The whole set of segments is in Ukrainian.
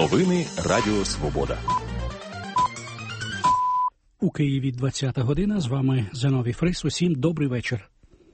Новини Радіо Свобода. У Києві 20-та година. З вами Зиновій Фрис. Усім добрий вечір.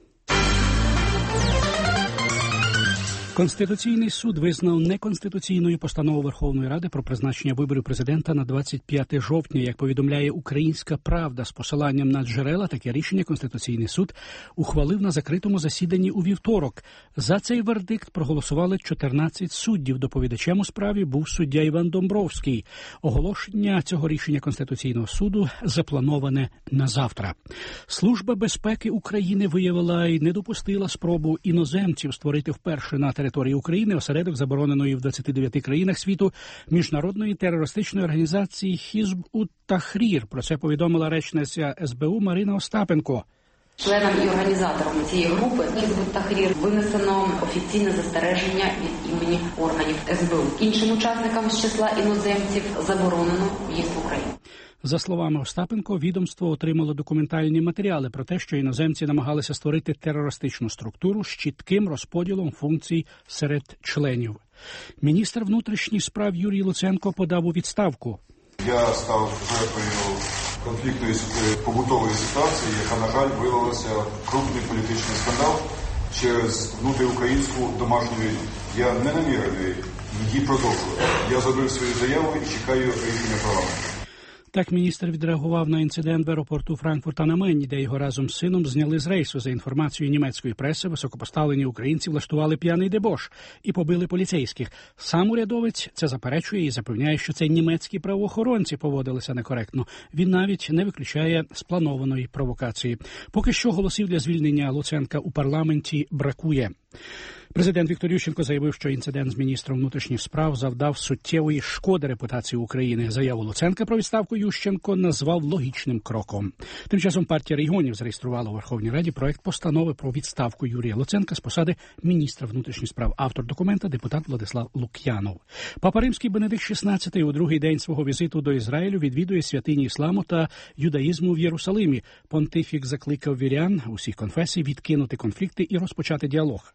Конституційний суд визнав неконституційною постанову Верховної Ради про призначення виборів президента на 25 жовтня. Як повідомляє «Українська правда» з посиланням на джерела, таке рішення Конституційний суд ухвалив на закритому засіданні у вівторок. За цей вердикт проголосували 14 суддів. Доповідачем у справі був суддя Іван Домбровський. Оголошення цього рішення Конституційного суду заплановане на завтра. Служба безпеки України виявила і не допустила спробу іноземців створити вперше на території України осередок забороненої в 29 країнах світу міжнародної терористичної організації Хізб ут-Тахрір. Про це повідомила речниця СБУ Марина Остапенко. Членам і організаторам цієї групи Хізб ут-Тахрір винесено офіційне застереження від імені органів СБУ. Іншим учасникам з числа іноземців заборонено в'їзд в Україну. За словами Остапенко, відомство отримало документальні матеріали про те, що іноземці намагалися створити терористичну структуру з чітким розподілом функцій серед членів. Міністр внутрішніх справ Юрій Луценко подав у відставку. Я став жертвою конфліктної побутової ситуації, яка, на жаль, вилилася в крупний політичний скандал через внутріукраїнську домашню війну. Я не намірений її продовжувати. Я зробив свою заяву і чекаю рішення парламенту. Так міністр відреагував на інцидент в аеропорту Франкфурта на Мені, де його разом з сином зняли з рейсу. За інформацією німецької преси, високопоставлені українці влаштували п'яний дебош і побили поліцейських. Сам урядовець це заперечує і запевняє, що це німецькі правоохоронці поводилися некоректно. Він навіть не виключає спланованої провокації. Поки що голосів для звільнення Луценка у парламенті бракує. Президент Віктор Ющенко заявив, що інцидент з міністром внутрішніх справ завдав суттєвої шкоди репутації України. Заяву Луценка про відставку Ющенко назвав логічним кроком. Тим часом партія регіонів зареєструвала у Верховній Раді проект постанови про відставку Юрія Луценка з посади міністра внутрішніх справ. Автор документа – депутат Владислав Лук'янов. Папа Римський Бенедикт XVI у другий день свого візиту до Ізраїлю відвідує святині ісламу та юдаїзму в Єрусалимі. Понтифік закликав вірян усіх конфесій відкинути конфлікти і розпочати діалог.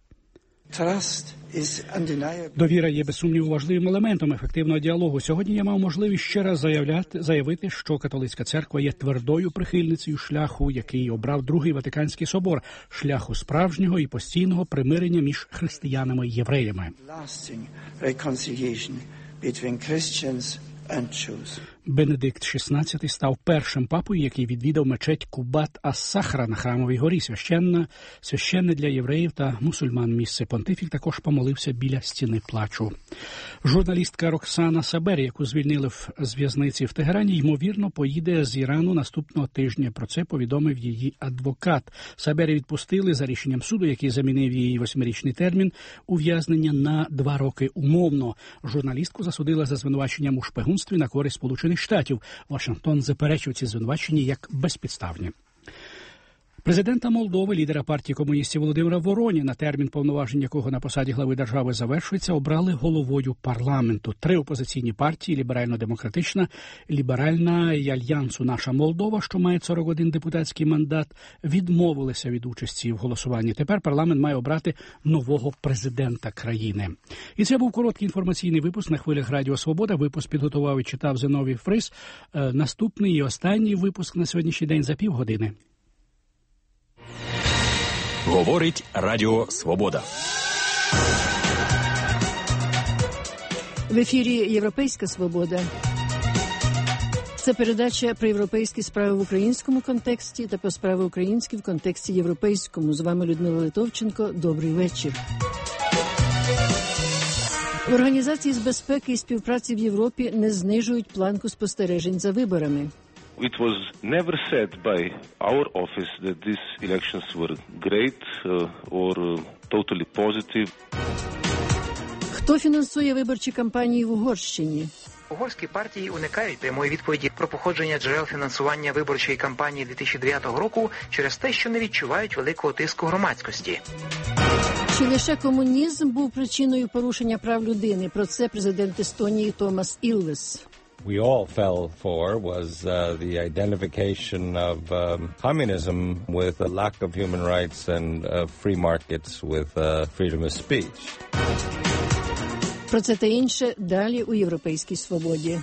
Довіра є, без сумніву, важливим елементом ефективного діалогу. Сьогодні я мав можливість ще раз заявити, що католицька церква є твердою прихильницею шляху, який обрав Другий Ватиканський собор, шляху справжнього і постійного примирення між християнами і євреями. Бенедикт XVI став першим папою, який відвідав мечеть Кубат-ас-Сахра на Храмовій горі, священне для євреїв та мусульман місце. Понтифік також помолився біля стіни плачу. Журналістка Роксана Сабері, яку звільнили з в'язниці в Тегерані, ймовірно, поїде з Ірану наступного тижня. Про це повідомив її адвокат. Сабері відпустили за рішенням суду, який замінив її 8-річний термін ув'язнення на 2 роки умовно. Журналістку засудили за звинуваченням у шпигунстві на користь Сполучених Штатів. Вашингтон заперечив ці звинувачення як безпідставні. Президента Молдови, лідера партії комуністів Володимира Вороніна, термін повноважень якого на посаді глави держави завершується, обрали головою парламенту. 3 опозиційні партії – Ліберально-демократична, Ліберальна і Альянсу «Наша Молдова», що має 41 депутатський мандат, відмовилися від участі в голосуванні. Тепер парламент має обрати нового президента країни. І це був короткий інформаційний випуск на хвилях Радіо Свобода. Випуск підготував і читав Зиновій Фрис. Наступний і останній випуск на сьогоднішній день за півгодини. Говорить Радіо Свобода. В ефірі «Європейська свобода». Це передача про європейські справи в українському контексті та про справи українські в контексті європейському. З вами Людмила Литовченко. Добрий вечір. В Організації з безпеки і співпраці в Європі не знижують планку спостережень за виборами. It was never said by our office that these elections were great or totally positive. Хто фінансує виборчі кампанії в Угорщині? Угорські партії уникають прямої відповіді про походження джерел фінансування виборчої кампанії 2009 року через те, що не відчувають великого тиску громадськості. Чи лише комунізм був причиною порушення прав людини? Про це президент Естонії Томас Ілвес. we all fell for was the identification of communism with a lack of human rights and free markets with freedom of speech. Про це та інше далі у «Європейській свободі».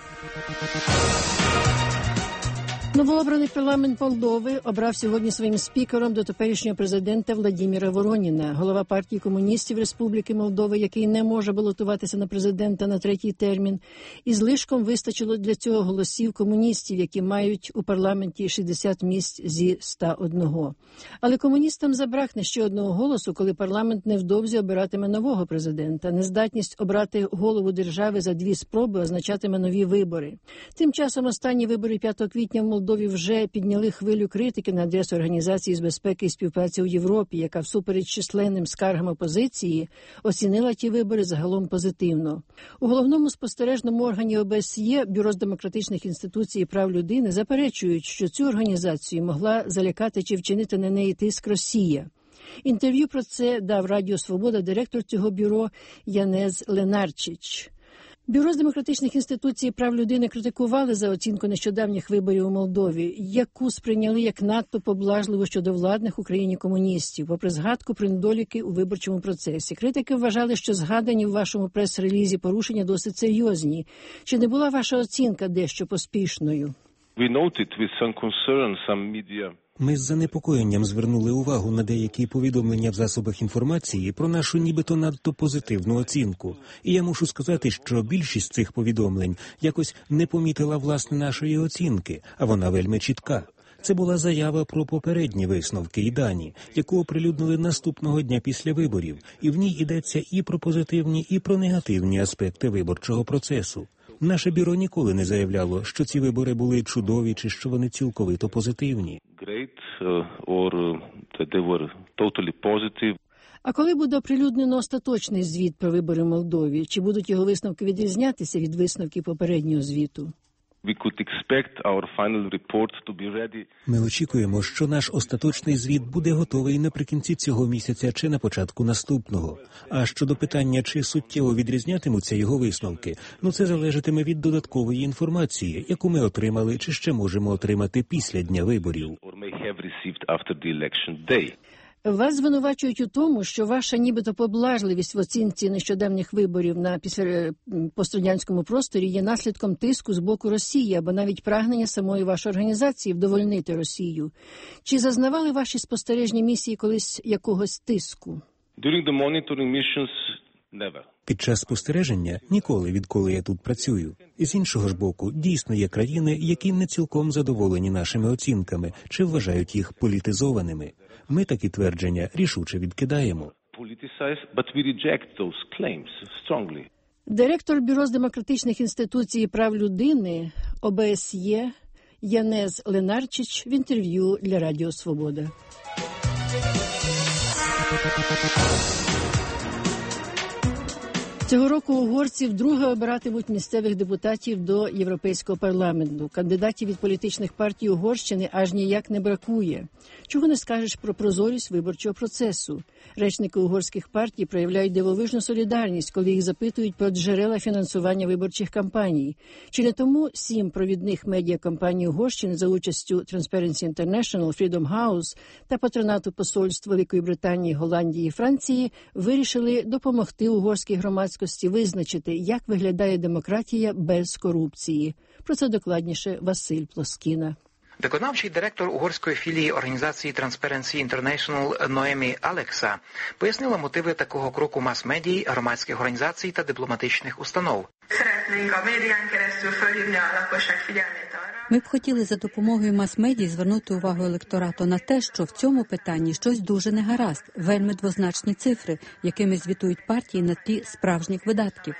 Новообраний парламент Молдови обрав сьогодні своїм спікером дотеперішнього президента Владіміра Вороніна. Голова партії комуністів Республіки Молдови, який не може балотуватися на президента на третій термін. І злишком вистачило для цього голосів комуністів, які мають у парламенті 60 місць зі 101. Але комуністам забракне ще одного голосу, коли парламент невдовзі обиратиме нового президента. Нездатність обрати голову держави за 2 спроби означатиме нові вибори. Тим часом останні вибори 5 квітня в Молдові вже підняли хвилю критики на адресу Організації з безпеки і співпраці у Європі, яка всупереч численним скаргам опозиції оцінила ті вибори загалом позитивно. У головному спостережному органі ОБСЄ, Бюро з демократичних інституцій і прав людини, заперечують, що цю організацію могла залякати чи вчинити на неї тиск Росія. Інтерв'ю про це дав Радіо Свобода директор цього бюро Янез Ленарчич. Бюро з демократичних інституцій і прав людини критикували за оцінку нещодавніх виборів у Молдові, яку сприйняли як надто поблажливу щодо владних в Україні комуністів, попри згадку про недоліки у виборчому процесі. Критики вважали, що згадані в вашому прес-релізі порушення досить серйозні. Чи не була ваша оцінка дещо поспішною? Ми з занепокоєнням звернули увагу на деякі повідомлення в засобах інформації про нашу нібито надто позитивну оцінку. І я мушу сказати, що більшість цих повідомлень якось не помітила власне нашої оцінки, а вона вельми чітка. Це була заява про попередні висновки і дані, яку оприлюднили наступного дня після виборів, і в ній йдеться і про позитивні, і про негативні аспекти виборчого процесу. Наше бюро ніколи не заявляло, що ці вибори були чудові чи що вони цілковито позитивні. А коли буде оприлюднено остаточний звіт про вибори в Молдові? Чи будуть його висновки відрізнятися від висновків попереднього звіту? Ми очікуємо, що наш остаточний звіт буде готовий наприкінці цього місяця чи на початку наступного. А щодо питання, чи суттєво відрізнятимуться його висновки, це залежатиме від додаткової інформації, яку ми отримали чи ще можемо отримати після дня виборів. Вас звинувачують у тому, що ваша нібито поблажливість в оцінці нещодавніх виборів на пострадянському просторі є наслідком тиску з боку Росії або навіть прагнення самої вашої організації вдовольнити Росію. Чи зазнавали ваші спостережні місії колись якогось тиску? Під час спостереження ніколи, відколи я тут працюю. І з іншого ж боку, дійсно є країни, які не цілком задоволені нашими оцінками, чи вважають їх політизованими. Ми такі твердження рішуче відкидаємо. Директор Бюро з демократичних інституцій і прав людини ОБСЄ Янез Ленарчич в інтерв'ю для Радіо Свобода. Цього року угорці вдруге обиратимуть місцевих депутатів до Європейського парламенту. Кандидатів від політичних партій Угорщини аж ніяк не бракує. Чого не скажеш про прозорість виборчого процесу? Речники угорських партій проявляють дивовижну солідарність, коли їх запитують про джерела фінансування виборчих кампаній. Чи не тому 7 провідних медіакомпаній Угорщини за участю Transparency International, Freedom House та патронату посольств Великої Британії, Голландії і Франції вирішили допомогти угорській громадськості визначити, як виглядає демократія без корупції. Про це докладніше Василь Плоскіна. Виконавчий директор угорської філії організації Transparency International Ноемі Алекса пояснила мотиви такого кроку мас-медій, громадських організацій та дипломатичних установ. Ми б хотіли за допомогою мас-медій звернути увагу електорату на те, що в цьому питанні щось дуже негаразд, вельми двозначні цифри, якими звітують партії на тлі справжніх видатків.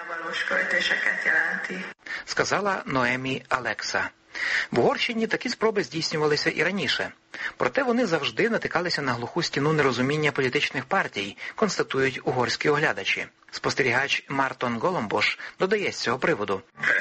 Сказала Ноемі Алекса. В Угорщині такі спроби здійснювалися і раніше. Проте вони завжди натикалися на глуху стіну нерозуміння політичних партій, констатують угорські оглядачі. Спостерігач Мартон Голомбош додає з цього приводу.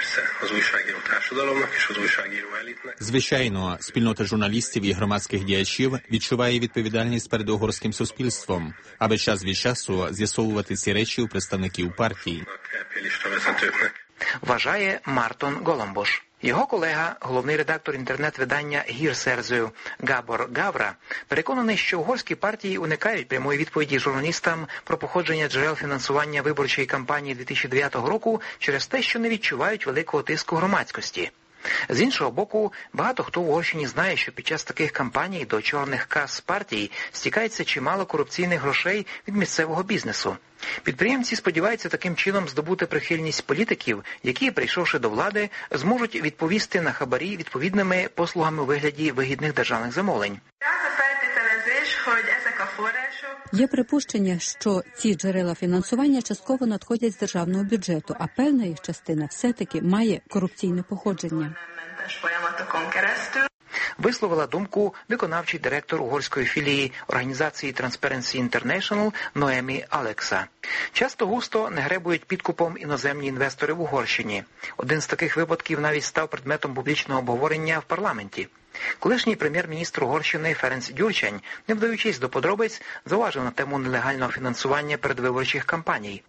Звичайно, спільнота журналістів і громадських діячів відчуває відповідальність перед угорським суспільством, аби час від часу з'ясовувати ці речі у представників партій. вважає Мартон Голомбош. Його колега, головний редактор інтернет-видання «Гір-Серзою» Габор Гавра, переконаний, що угорські партії уникають прямої відповіді журналістам про походження джерел фінансування виборчої кампанії 2009 року через те, що не відчувають великого тиску громадськості. З іншого боку, багато хто в Угорщині знає, що під час таких кампаній до чорних кас партій стікається чимало корупційних грошей від місцевого бізнесу. Підприємці сподіваються таким чином здобути прихильність політиків, які, прийшовши до влади, зможуть відповісти на хабарі відповідними послугами у вигляді вигідних державних замовлень. Є припущення, що ці джерела фінансування частково надходять з державного бюджету, а певна їх частина все-таки має корупційне походження. Висловила думку виконавчий директор угорської філії організації Transparency International Ноемі Алекса. Часто-густо не гребують підкупом іноземні інвестори в Угорщині. Один з таких випадків навіть став предметом публічного обговорення в парламенті. Колишній прем'єр-міністр Угорщини Ференц Gyurcsány, не вдаючись до подробиць, зауважив на тему нелегального фінансування передвиборчих кампаній.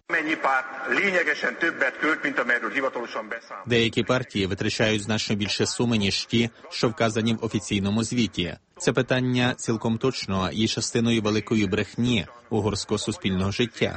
Деякі партії витрачають значно більше суми, ніж ті, що вказані в офіційному звіті. Це питання цілком точно є частиною великої брехні угорського суспільного життя,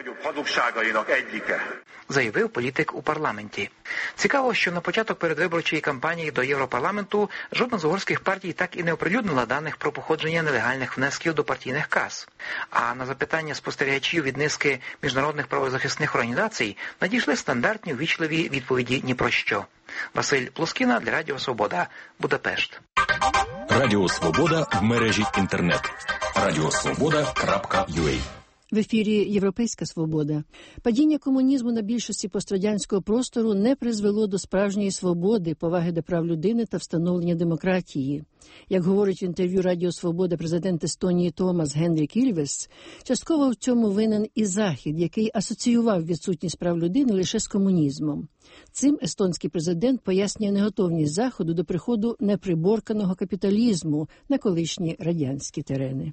заявив політик у парламенті. Цікаво, що на початок передвиборчої кампанії до Європарламенту жодна з угорських партій так і не оприлюднила даних про походження нелегальних внесків до партійних кас. А на запитання спостерігачів від низки міжнародних правозахисних організацій надійшли стандартні ввічливі відповіді ні про що. Василь Плоскіна для Радіо Свобода, Будапешт. Радіо Свобода в мережі інтернет. radiosvoboda.ua. В ефірі «Європейська свобода». Падіння комунізму на більшості пострадянського простору не призвело до справжньої свободи, поваги до прав людини та встановлення демократії. Як говорить в інтерв'ю «Радіо Свобода» президент Естонії Томас Гендрік Ільвес, частково в цьому винен і Захід, який асоціював відсутність прав людини лише з комунізмом. Цим естонський президент пояснює неготовність Заходу до приходу неприборканого капіталізму на колишні радянські терени.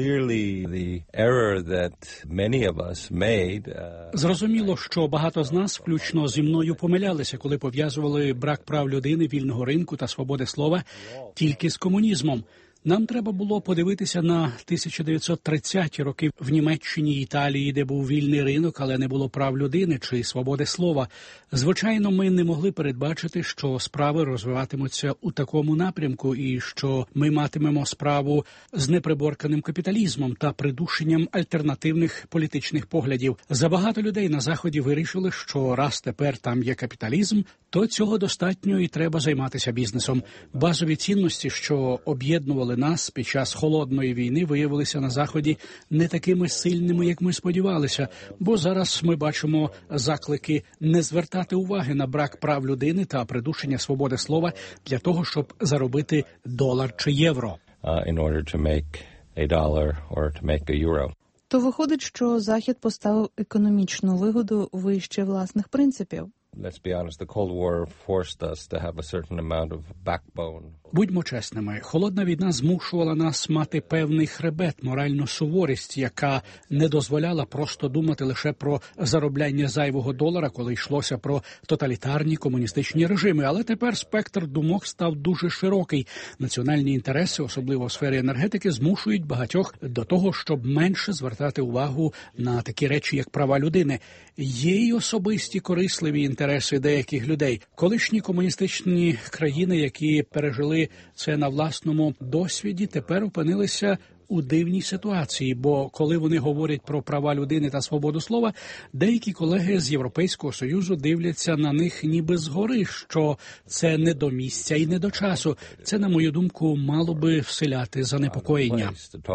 Зрозуміло, що багато з нас, включно зі мною, помилялися, коли пов'язували брак прав людини, вільного ринку та свободи слова тільки з комунізмом. Нам треба було подивитися на 1930-ті роки в Німеччині і Італії, де був вільний ринок, але не було прав людини чи свободи слова. Звичайно, ми не могли передбачити, що справи розвиватимуться у такому напрямку і що ми матимемо справу з неприборканим капіталізмом та придушенням альтернативних політичних поглядів. Забагато людей на Заході вирішили, що раз тепер там є капіталізм, то цього достатньо і треба займатися бізнесом. Базові цінності, що об'єднували нас під час холодної війни, виявилися на Заході не такими сильними, як ми сподівалися, бо зараз ми бачимо заклики не звертати уваги на брак прав людини та придушення свободи слова для того, щоб заробити $1 чи євро. То виходить, що Захід поставив економічну вигоду вище власних принципів. Будьмо чесними, холодна війна змушувала нас мати певний хребет, моральну суворість, яка не дозволяла просто думати лише про заробляння зайвого $1, коли йшлося про тоталітарні комуністичні режими. Але тепер спектр думок став дуже широкий. Національні інтереси, особливо в сфері енергетики, змушують багатьох до того, щоб менше звертати увагу на такі речі, як права людини. Є й особисті корисливі інтереси деяких людей. Колишні комуністичні країни, які пережили це на власному досвіді, тепер опинилися у дивній ситуації, бо коли вони говорять про права людини та свободу слова, деякі колеги з Європейського Союзу дивляться на них ніби згори, що це не до місця і не до часу. Це, на мою думку, мало би вселяти занепокоєння.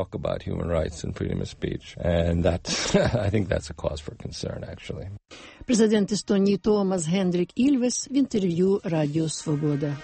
Президент Естонії Томас Гендрік Ільвес в інтерв'ю «Радіо Свобода».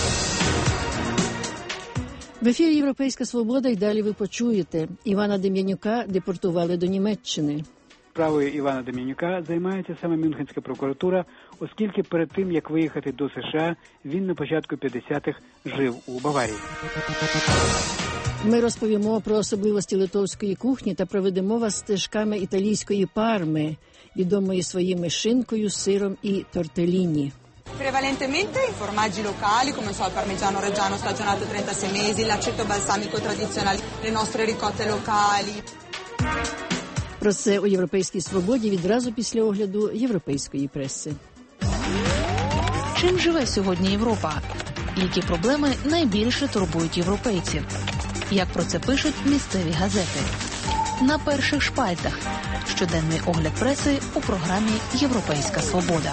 В ефірі «Європейська свобода» й далі ви почуєте. Івана Дем'янюка депортували до Німеччини. Справою Івана Дем'янюка займається саме Мюнхенська прокуратура, оскільки перед тим, як виїхати до США, він на початку 50-х жив у Баварії. Ми розповімо про особливості литовської кухні та проведемо вас стежками італійської Парми, відомої своїми шинкою, сиром і тортеліні. Prevalentemente i formaggi locali, come il parmigiano reggiano stagionato 36 mesi, l'aceto balsamico tradizionale, le nostre ricotte locali. Про це у «Європейській свободі» відразу після огляду європейської преси. Чим живе сьогодні Європа? Які проблеми найбільше турбують європейців? Як про це пишуть місцеві газети? На перших шпальтах. Щоденний огляд преси у програмі «Європейська свобода».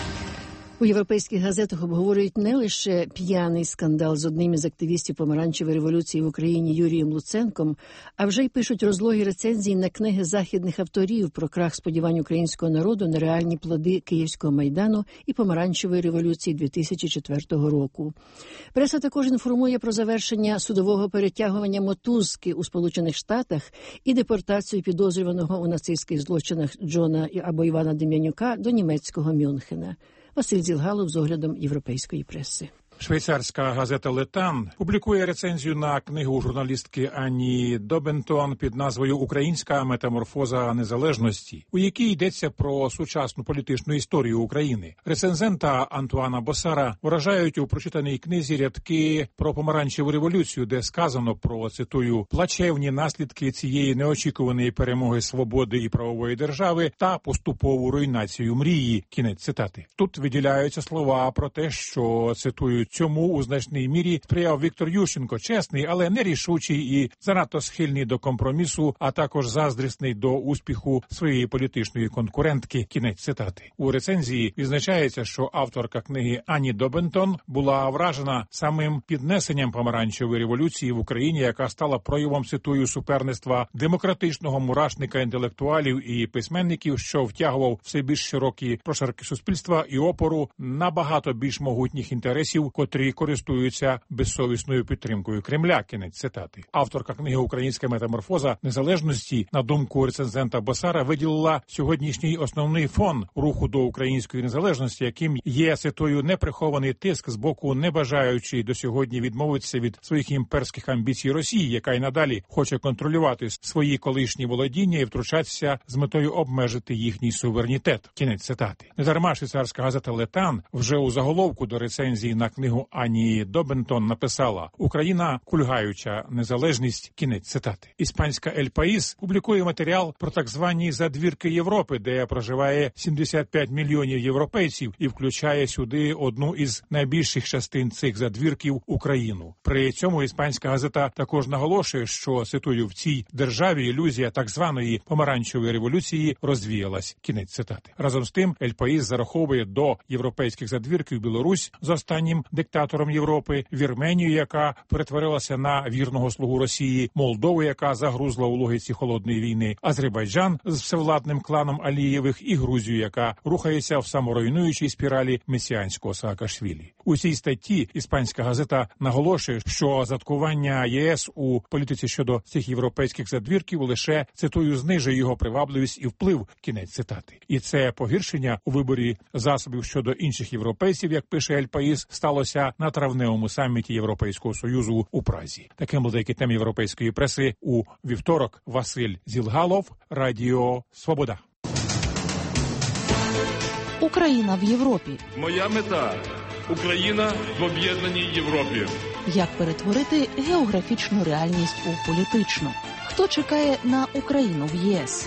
У європейських газетах обговорюють не лише п'яний скандал з одним із активістів помаранчевої революції в Україні Юрієм Луценком, а вже й пишуть розлогі рецензії на книги західних авторів про крах сподівань українського народу на реальні плоди Київського Майдану і помаранчевої революції 2004 року. Преса також інформує про завершення судового перетягування мотузки у Сполучених Штатах і депортацію підозрюваного у нацистських злочинах Джона або Івана Дем'янюка до німецького Мюнхена. Василь Зілгалов з оглядом європейської преси. Швейцарська газета «Летан» публікує рецензію на книгу журналістки Анні Добентон під назвою «Українська метаморфоза незалежності», у якій йдеться про сучасну політичну історію України. Рецензента Антуана Босара вражають у прочитаній книзі рядки про помаранчеву революцію, де сказано про, цитую, «плачевні наслідки цієї неочікуваної перемоги свободи і правової держави та поступову руйнацію мрії». Кінець цитати. Тут виділяються слова про те, що, цитую, цьому у значній мірі сприяв Віктор Ющенко, чесний, але нерішучий і занадто схильний до компромісу, а також заздрісний до успіху своєї політичної конкурентки. Кінець цитати. У рецензії відзначається, що авторка книги Анні Добентон була вражена самим піднесенням помаранчевої революції в Україні, яка стала проявом, цитую, суперництва демократичного мурашника інтелектуалів і письменників, що втягував все більш широкі прошарки суспільства і опору набагато більш могутніх інтересів, котрі користуються безсовісною підтримкою Кремля. Кінець цитати. Авторка книги «Українська метаморфоза незалежності», на думку рецензента Босара, виділила сьогоднішній основний фон руху до української незалежності, яким є, цитую, неприхований тиск з боку небажаючої до сьогодні відмовитися від своїх імперських амбіцій Росії, яка й надалі хоче контролювати свої колишні володіння і втручатися з метою обмежити їхній суверенітет. Кінець цитати. Недарма швейцарська газета «Летан» вже у заголовку до рецензії на книгу Анні Добентон написала «Україна – кульгаюча незалежність». Кінець цитати. Іспанська «Ель Паїс» публікує матеріал про так звані задвірки Європи, де проживає 75 мільйонів європейців і включає сюди одну із найбільших частин цих задвірків – Україну. При цьому іспанська газета також наголошує, що, цитую, в цій державі ілюзія так званої помаранчевої революції розвіялась. Кінець цитати. Разом з тим, «Ель Паїс» зараховує до європейських задвірків Білорусь з останнім диктатором Європи, Вірменію, яка перетворилася на вірного слугу Росії, Молдову, яка загрузла у логіці холодної війни, Азербайджан з всевладним кланом Алієвих і Грузію, яка рухається в саморуйнуючій спіралі месіанського Саакашвілі. У цій статті іспанська газета наголошує, що заткування ЄС у політиці щодо цих європейських задвірків лише, цитую, знижує його привабливість і вплив. Кінець цитати. І це погіршення у виборі засобів щодо інших європейців, як пише «Ель Паїс», сталося на травневому саміті Європейського Союзу у Празі. Таким були деякі теми європейської преси у вівторок. Василь Зілгалов, Радіо Свобода. Україна в Європі. Моя мета – Україна в об'єднаній Європі. Як перетворити географічну реальність у політичну? Хто чекає на Україну в ЄС?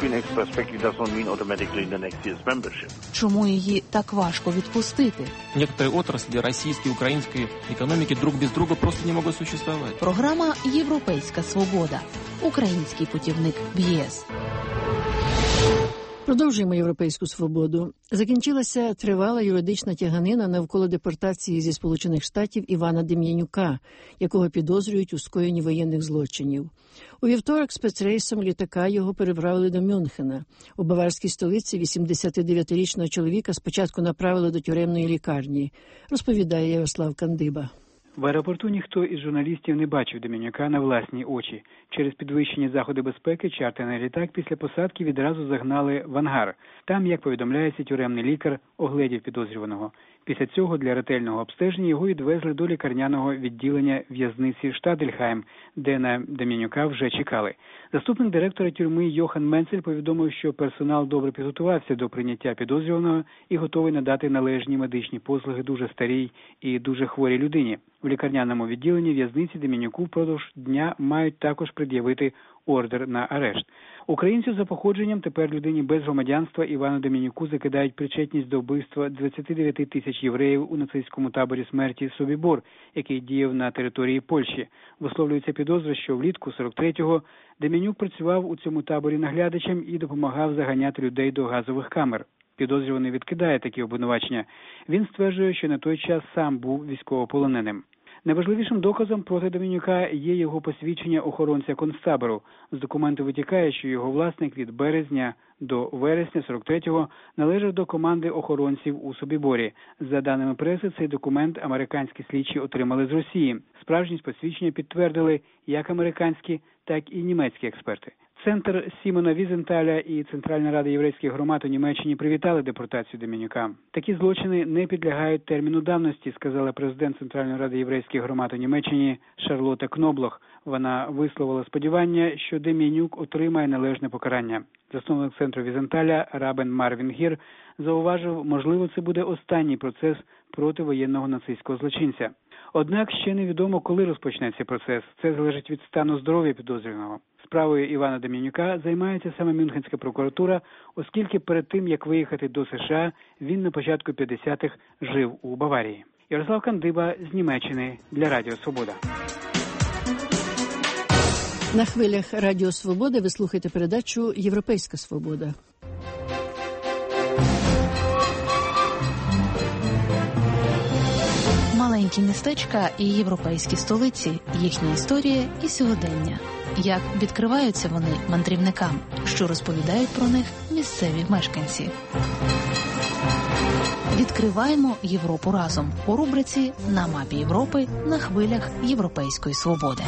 Чому її так важко відпустити? Некоторые отрасли российской и украинской экономики друг без друга просто не могут существовать. Програма «Європейська свобода». Український путівник в ЄС. Продовжуємо «Європейську свободу». Закінчилася тривала юридична тяганина навколо депортації зі Сполучених Штатів Івана Дем'янюка, якого підозрюють у скоєнні воєнних злочинів. У вівторок спецрейсом літака його переправили до Мюнхена. У баварській столиці 89-річного чоловіка спочатку направили до тюремної лікарні, розповідає Ярослав Кандиба. В аеропорту ніхто із журналістів не бачив Дем'янюка на власні очі. Через підвищені заходи безпеки чартерний літак після посадки відразу загнали в ангар. Там, як повідомляється, тюремний лікар огледів підозрюваного. Після цього для ретельного обстеження його відвезли до лікарняного відділення в'язниці Штадельхайм, де на Дем'янюка вже чекали. Заступник директора тюрми Йохан Менцель повідомив, що персонал добре підготувався до прийняття підозрюваного і готовий надати належні медичні послуги дуже старій і дуже хворій людині. У лікарняному відділенні в'язниці Дем'янюку впродовж дня мають також пред'явити ордер на арешт. Українцю за походженням, тепер людині без громадянства Івану Дем'янюку закидають причетність до вбивства 29 тисяч євреїв у нацистському таборі смерті Собібор, який діяв на території Польщі. Висловлюється підозра, що влітку 43-го Дем'янюк працював у цьому таборі наглядачем і допомагав заганяти людей до газових камер. Підозрюваний відкидає такі обвинувачення. Він стверджує, що на той час сам був військовополоненим. Найважливішим доказом проти Дем'янюка є його посвідчення охоронця концтабору. З документу витікає, що його власник від березня до вересня 43-го належав до команди охоронців у Собіборі. За даними преси, цей документ американські слідчі отримали з Росії. Справжність посвідчення підтвердили як американські, так і німецькі експерти. Центр Сімона Візенталя і Центральна рада єврейських громад у Німеччині привітали депортацію Дем'янюка. Такі злочини не підлягають терміну давності, сказала президент Центральної ради єврейських громад у Німеччині Шарлотта Кноблох. Вона висловила сподівання, що Дем'янюк отримає належне покарання. Засновник центру Візенталя Рабен Марвін Гір зауважив, можливо, це буде останній процес проти воєнного нацистського злочинця. Однак ще невідомо, коли розпочнеться процес. Це залежить від стану здоров'я підозрюваного. Справою Івана Дем'янюка займається саме Мюнхенська прокуратура, оскільки перед тим, як виїхати до США, він на початку 50-х жив у Баварії. Ярослав Кандиба з Німеччини для Радіо Свобода. На хвилях Радіо Свобода ви слухаєте передачу «Європейська свобода». Маленькі містечка і європейські столиці, їхня історія і сьогодення. Як відкриваються вони мандрівникам, що розповідають про них місцеві мешканці. Відкриваємо Європу разом у рубриці «На мапі Європи» на хвилях Європейської свободи.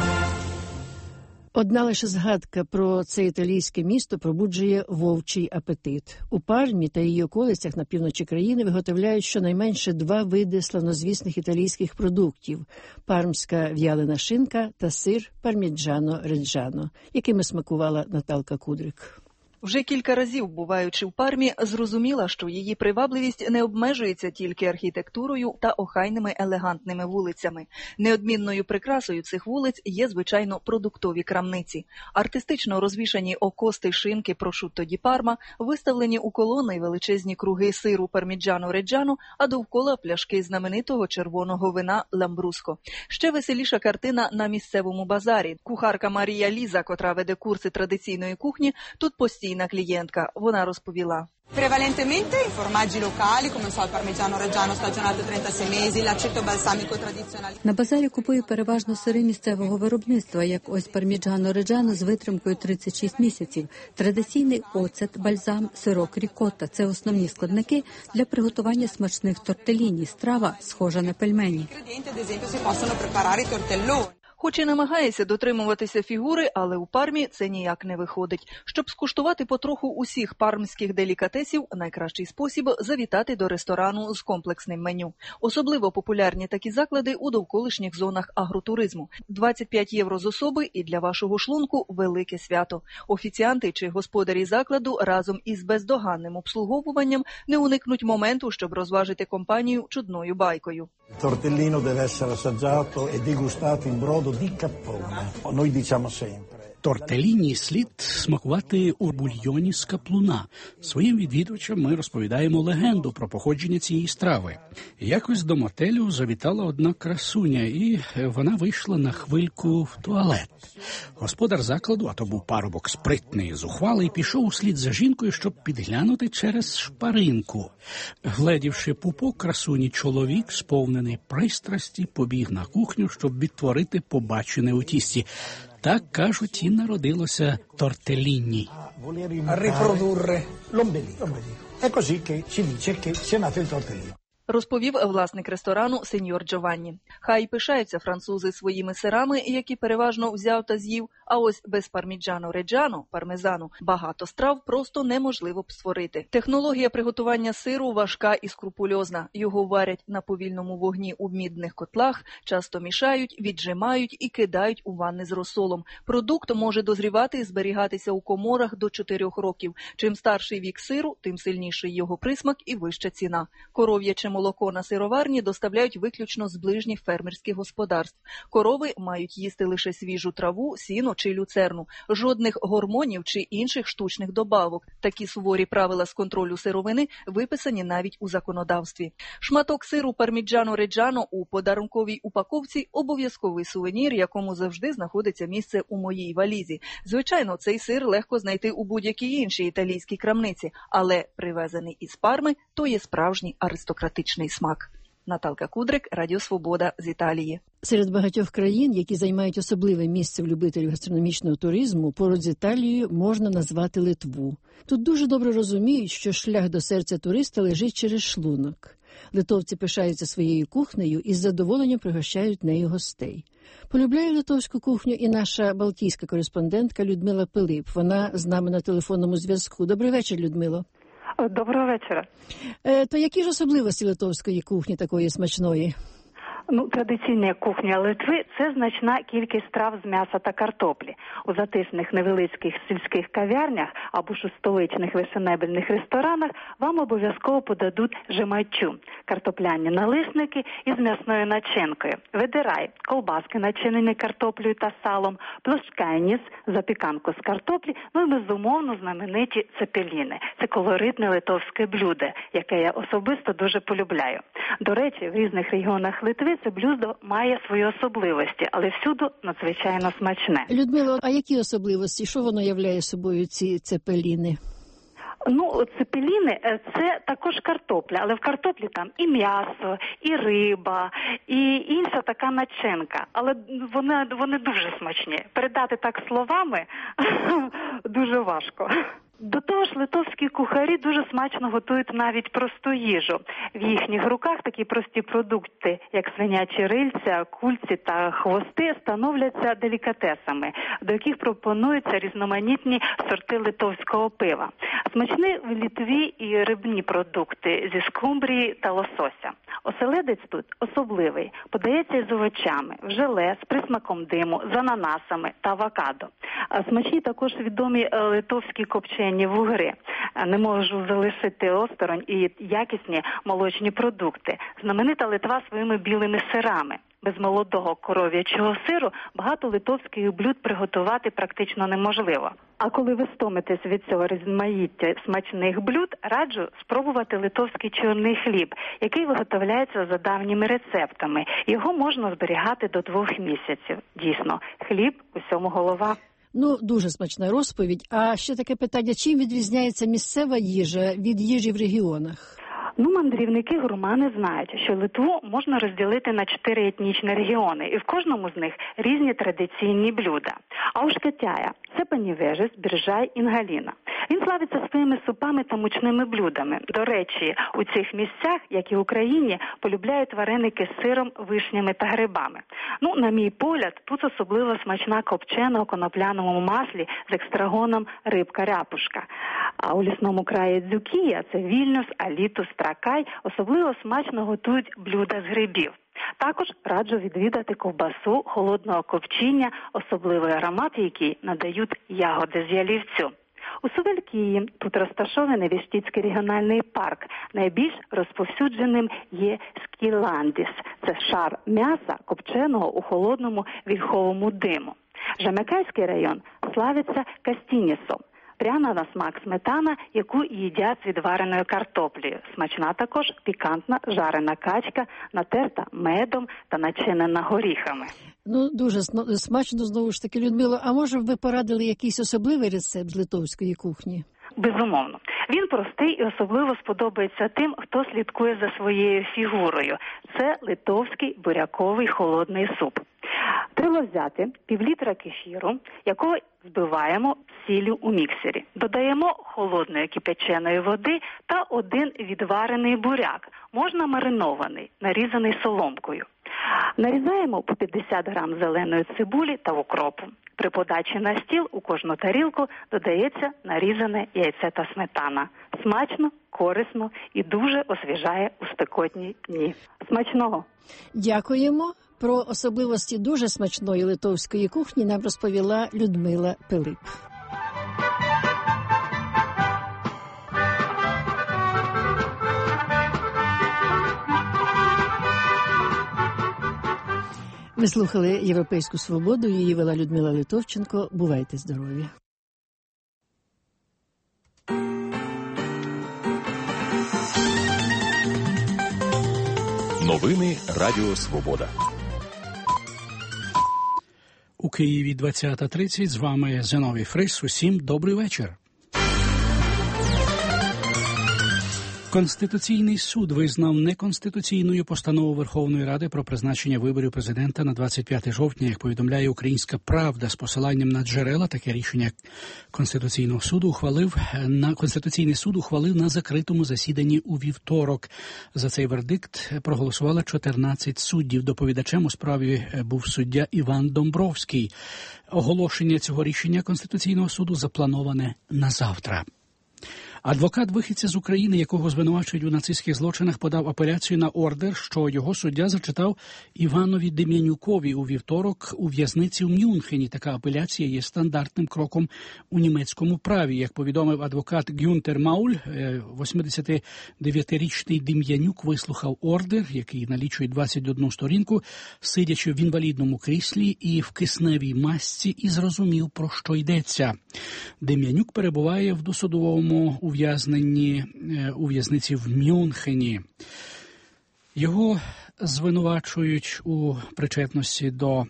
Одна лише згадка про це італійське місто пробуджує вовчий апетит. У Пармі та її околицях на півночі країни виготовляють щонайменше 2 види славнозвісних італійських продуктів – пармська в'ялена шинка та сир парміджано-реджано, якими смакувала Наталка Кудрик. Вже кілька разів, буваючи в Пармі, зрозуміла, що її привабливість не обмежується тільки архітектурою та охайними елегантними вулицями. Неодмінною прикрасою цих вулиць є, звичайно, продуктові крамниці. Артистично розвішані окости шинки прошутто ді Парма, виставлені у колони величезні круги сиру парміджано-реджано, а довкола пляшки знаменитого червоного вина Ламбруско. Ще веселіша картина на місцевому базарі. Кухарка Марія Ліза, котра веде курси традиційної кухні, тут постійно клієнтка. Вона розповіла. Prevalentemente i formaggi locali, come so il parmigiano reggiano stagionato 36 mesi, l'aceto balsamico tradizionale. На базарі купую переважно сири місцевого виробництва, як ось парміджано-реджано з витримкою 36 місяців, традиційний оцет, бальзам, сирок рікотта – це основні складники для приготування смачних тортеліні, страва, схожа на пельмені. Ingredienti, ad esempio, si possono preparare i tortelloni. Хоч і намагається дотримуватися фігури, але у Пармі це ніяк не виходить. Щоб скуштувати потроху усіх пармських делікатесів, найкращий спосіб – завітати до ресторану з комплексним меню. Особливо популярні такі заклади у довколишніх зонах агротуризму. 25 євро з особи і для вашого шлунку – велике свято. Офіціанти чи господарі закладу разом із бездоганним обслуговуванням не уникнуть моменту, щоб розважити компанію чудною байкою. Tortellino deve essere assaggiato e degustato in brodo di cappone. Noi diciamo sempre. Тортеліні слід смакувати у бульйоні з каплуна. Своїм відвідувачам ми розповідаємо легенду про походження цієї страви. Якось до мотелю завітала одна красуня, і вона вийшла на хвильку в туалет. Господар закладу, а то був парубок спритний і зухвалий, пішов услід за жінкою, щоб підглянути через шпаринку. Гледівши пупок красуні, чоловік, сповнений пристрасті, побіг на кухню, щоб відтворити побачене у тісті. Так, кажуть, і народилося тортеліні. A riprodurre l'ombelico. È così che si dice che sia nato il tortellino. розповів власник ресторану сеньор Джованні. Хай пишаються французи своїми сирами, які переважно взяв та з'їв, а ось без парміджано-реджано, пармезану, багато страв просто неможливо б створити. Технологія приготування сиру важка і скрупульозна. Його варять на повільному вогні у мідних котлах, часто мішають, віджимають і кидають у ванни з розсолом. Продукт може дозрівати і зберігатися у коморах до 4 років. Чим старший вік сиру, тим сильніший його присмак і вища ціна. Коров'яче молоко на сироварні доставляють виключно з ближніх фермерських господарств. Корови мають їсти лише свіжу траву, сіно чи люцерну. Жодних гормонів чи інших штучних добавок. Такі суворі правила з контролю сировини виписані навіть у законодавстві. Шматок сиру парміджано-реджано у подарунковій упаковці – обов'язковий сувенір, якому завжди знаходиться місце у моїй валізі. Звичайно, цей сир легко знайти у будь-якій іншій італійській крамниці, але привезений із Парми – то є справжній аристократичний смак. Наталка Кудрик, Радіо Свобода з Італії. Серед багатьох країн, які займають особливе місце в любителів гастрономічного туризму, поруч з Італією можна назвати Литву. Тут дуже добре розуміють, що шлях до серця туриста лежить через шлунок. Литовці пишаються своєю кухнею і з задоволенням пригощають нею гостей. Полюбляє литовську кухню і наша балтійська кореспондентка Людмила Пилип. Вона з нами на телефонному зв'язку. Добрий вечір, Людмило. Доброго вечора. То які ж особливості литовської кухні такої смачної? Традиційна кухня Литви – це значна кількість страв з м'яса та картоплі. У затишних невеличких сільських кав'ярнях або ж у столичних вишенебельних ресторанах вам обов'язково подадуть жемачу – картопляні налисники із м'ясною начинкою, ведерай – колбаски, начинені картоплею та салом, плошкайніс – запіканку з картоплі, і безумовно знамениті цепеліни. Це колоритне литовське блюдо, яке я особисто дуже полюбляю. До речі, в різних регіонах Литви це блюдо має свої особливості, але всюди надзвичайно смачне. Людмило, а які особливості? Що воно являє собою, ці цепеліни? Цепеліни – це також картопля, але в картоплі там і м'ясо, і риба, і інша така начинка. Але вони дуже смачні. Передати так словами дуже важко. До того ж, литовські кухарі дуже смачно готують навіть просту їжу. В їхніх руках такі прості продукти, як свинячі рильця, кульці та хвости, становляться делікатесами, до яких пропонуються різноманітні сорти литовського пива. Смачні в Литві і рибні продукти зі скумбрії та лосося. Оселедець тут особливий, подається із овочами, в желе, з присмаком диму, з ананасами та авокадо. Смачні також відомі литовські копчені вугри. Не можу залишити осторонь і якісні молочні продукти. Знаменита Литва своїми білими сирами. Без молодого коров'ячого сиру багато литовських блюд приготувати практично неможливо. А коли ви стомитесь від цього різноманіття смачних блюд, раджу спробувати литовський чорний хліб, який виготовляється за давніми рецептами. Його можна зберігати до 2 місяців. Дійсно, хліб усьому голова. Дуже смачна розповідь. А ще таке питання, чим відрізняється місцева їжа від їжі в регіонах? Мандрівники-гурмани знають, що Литву можна розділити на 4 етнічні регіони, і в кожному з них різні традиційні блюда. Аушкетяя – це панівежець, біржай, інгаліна. Він славиться своїми супами та мучними блюдами. До речі, у цих місцях, як і в Україні, полюбляють вареники з сиром, вишнями та грибами. На мій погляд, тут особливо смачна копчена у конопляному маслі з екстрагоном рибка-ряпушка. А у лісному краї Дзюкія – це Вільнюс, Алітус, Тракай – особливо смачно готують блюда з грибів. Також раджу відвідати ковбасу холодного копчіння, особливий аромат який надають ягоди з ялівцю. У Сувалькії тут розташований Віштіцький регіональний парк. Найбільш розповсюдженим є скіландіс – це шар м'яса, копченого у холодному вільховому диму. Жамякайський район славиться кастінісом. Пряна на смак сметана, яку їдять з відвареною картоплею. Смачна також пікантна жарена качка, натерта медом та начинена горіхами. Дуже смачно, знову ж таки, Людмило. А може ви порадили якийсь особливий рецепт з литовської кухні? Безумовно. Він простий і особливо сподобається тим, хто слідкує за своєю фігурою. Це литовський буряковий холодний суп. Треба взяти півлітра кефіру, якого Збиваємо сіллю у міксері. Додаємо холодної кипяченої води та 1 відварений буряк, можна маринований, нарізаний соломкою. Нарізаємо по 50 грам зеленої цибулі та укропу. При подачі на стіл у кожну тарілку додається нарізане яйце та сметана. Смачно, корисно і дуже освіжає у спекотні дні. Смачного! Дякуємо. Про особливості дуже смачної литовської кухні нам розповіла Людмила Пилип. Ви слухали «Європейську свободу», її вела Людмила Литовченко. Бувайте здорові! Новини Радіо Свобода. У Києві 20:30. З вами Зиновій Фрис. Усім добрий вечір. Конституційний суд визнав неконституційною постанову Верховної Ради про призначення виборів президента на 25 жовтня. Як повідомляє «Українська правда» з посиланням на джерела, таке рішення Конституційний суд ухвалив на закритому засіданні у вівторок. За цей вердикт проголосувало 14 суддів. Доповідачем у справі був суддя Іван Домбровський. Оголошення цього рішення Конституційного суду заплановане на завтра. Адвокат вихідця з України, якого звинувачують у нацистських злочинах, подав апеляцію на ордер, що його суддя зачитав Іванові Дем'янюкові у вівторок у в'язниці в Мюнхені. Така апеляція є стандартним кроком у німецькому праві. Як повідомив адвокат Гюнтер Мауль, 89-річний Дем'янюк вислухав ордер, який налічує 21 сторінку, сидячи в інвалідному кріслі і в кисневій масці, і зрозумів, про що йдеться. Дем'янюк перебуває в досудовому ув'язненні у в'язниці в Мюнхені. Його звинувачують у причетності до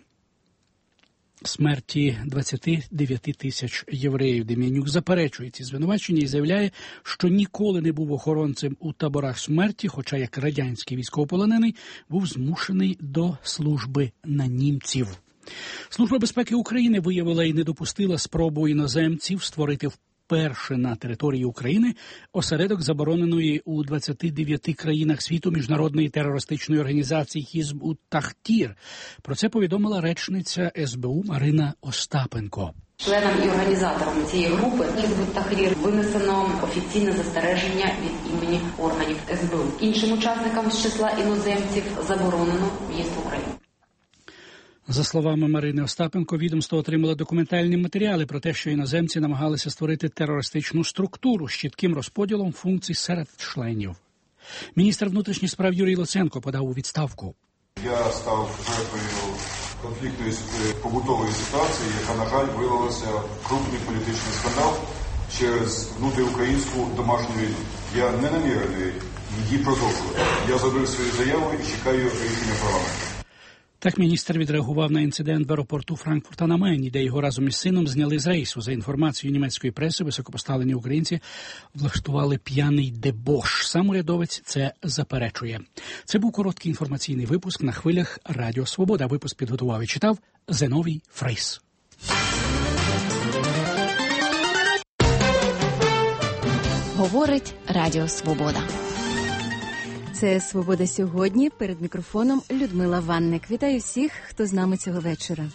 смерті 29 тисяч євреїв. Дем'янюк заперечує ці звинувачення і заявляє, що ніколи не був охоронцем у таборах смерті, хоча як радянський військовополонений був змушений до служби на німців. Служба безпеки України виявила і не допустила спробу іноземців створити вперше на території України осередок забороненої у 29 країнах світу міжнародної терористичної організації Хізб ут-Тахрір. Про це повідомила речниця СБУ Марина Остапенко. Членам і організаторам цієї групи Хізб ут-Тахрір винесено офіційне застереження від імені органів СБУ. Іншим учасникам з числа іноземців заборонено в'їзд в Україну. За словами Марини Остапенко, відомство отримало документальні матеріали про те, що іноземці намагалися створити терористичну структуру з чітким розподілом функцій серед членів. Міністр внутрішніх справ Юрій Луценко подав у відставку. Я став жертвою конфліктної побутової ситуації, яка, на жаль, вилилася в крупний політичний скандал через внутріукраїнську домашню війну. Я не намірений її продовжувати. Я зробив свою заяву і чекаю рішення парламенту. Так міністр відреагував на інцидент в аеропорту Франкфурта на Мейні, де його разом із сином зняли з рейсу. За інформацією німецької преси, високопоставлені українці влаштували п'яний дебош. Сам урядовець це заперечує. Це був короткий інформаційний випуск на хвилях Радіо Свобода. Випуск підготував і читав Зиновій Фрис. Говорить Радіо Свобода. Це «Свобода сьогодні». Перед мікрофоном Людмила Ванник. Вітаю всіх, хто з нами цього вечора.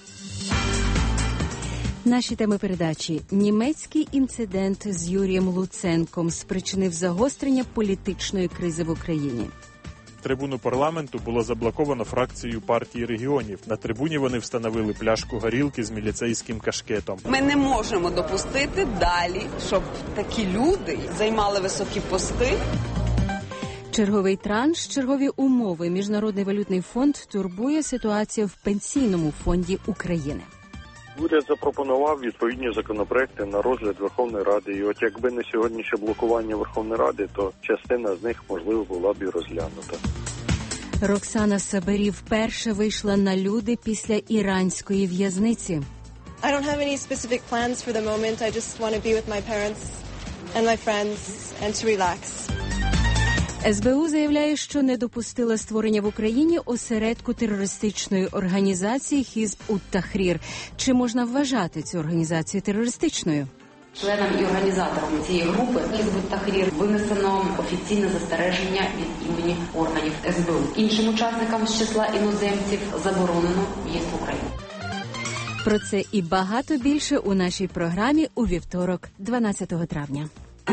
Наші теми передачі. Німецький інцидент з Юрієм Луценком спричинив загострення політичної кризи в Україні. Трибуну парламенту було заблоковано фракцією партії регіонів. На трибуні вони встановили пляшку горілки з міліцейським кашкетом. Ми не можемо допустити далі, щоб такі люди займали високі пости. Черговий транш, чергові умови. Міжнародний валютний фонд турбує ситуацію в Пенсійному фонді України. Уряд запропонував відповідні законопроекти на розгляд Верховної Ради. І от якби не сьогоднішнє блокування Верховної Ради, то частина з них, можливо, була б і розглянута. Роксана Сабарі вперше вийшла на люди після іранської в'язниці. I don't have any specific plans for the moment. I just want to be with my parents and my friends and to relax. СБУ заявляє, що не допустила створення в Україні осередку терористичної організації Хізб ут-Тахрір. Чи можна вважати цю організацію терористичною? Членам і організаторам цієї групи Хізб ут-Тахрір винесено офіційне застереження від імені органів СБУ. Іншим учасникам з числа іноземців заборонено в'їзд в Україну. Про це і багато більше у нашій програмі у вівторок, 12 травня.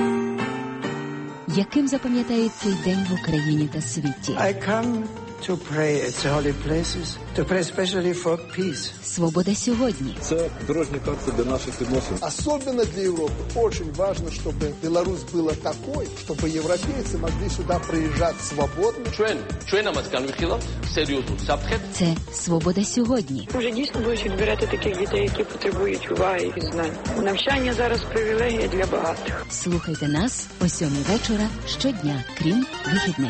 Яким запам'ятає цей день в Україні та світі? To pray at the holy places, to pray especially for peace. Свобода сьогодні. Це дорожня карта для наших відносин. Особенно для Европы очень важно, чтобы Беларусь была такой, чтобы европейцы могли сюда приезжать свободно. Це свобода сьогодні. Може, дійсно будуть відбирати таких дітей, які потребують уваги і знань. Навчання зараз привілегія для багатих. Слухайте нас о 7:00 вечора щодня, крім вихідних.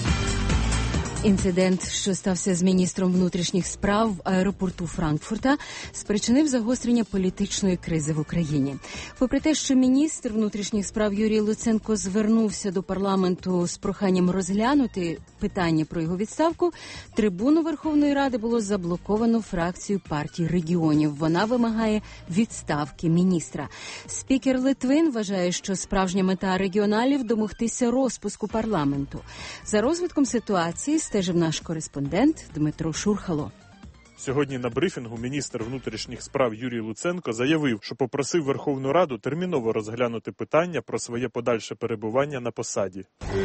Інцидент, що стався з міністром внутрішніх справ в аеропорту Франкфурта, спричинив загострення політичної кризи в Україні. Попри те, що міністр внутрішніх справ Юрій Луценко звернувся до парламенту з проханням розглянути питання про його відставку, трибуну Верховної Ради було заблоковано фракцією партії регіонів. Вона вимагає відставки міністра. Спікер Литвин вважає, що справжня мета регіоналів – домогтися розпуску парламенту. За розвитком ситуації стежив наш кореспондент Дмитро Шурхало. Сьогодні на брифінгу міністр внутрішніх справ Юрій Луценко заявив, що попросив Верховну Раду терміново розглянути питання про своє подальше перебування на посаді.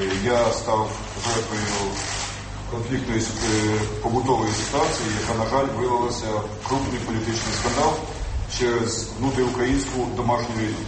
Я став жертвою конфліктної побутової ситуації, яка, на жаль, вилилася в крупний політичний скандал через внутріукраїнську домашню війну.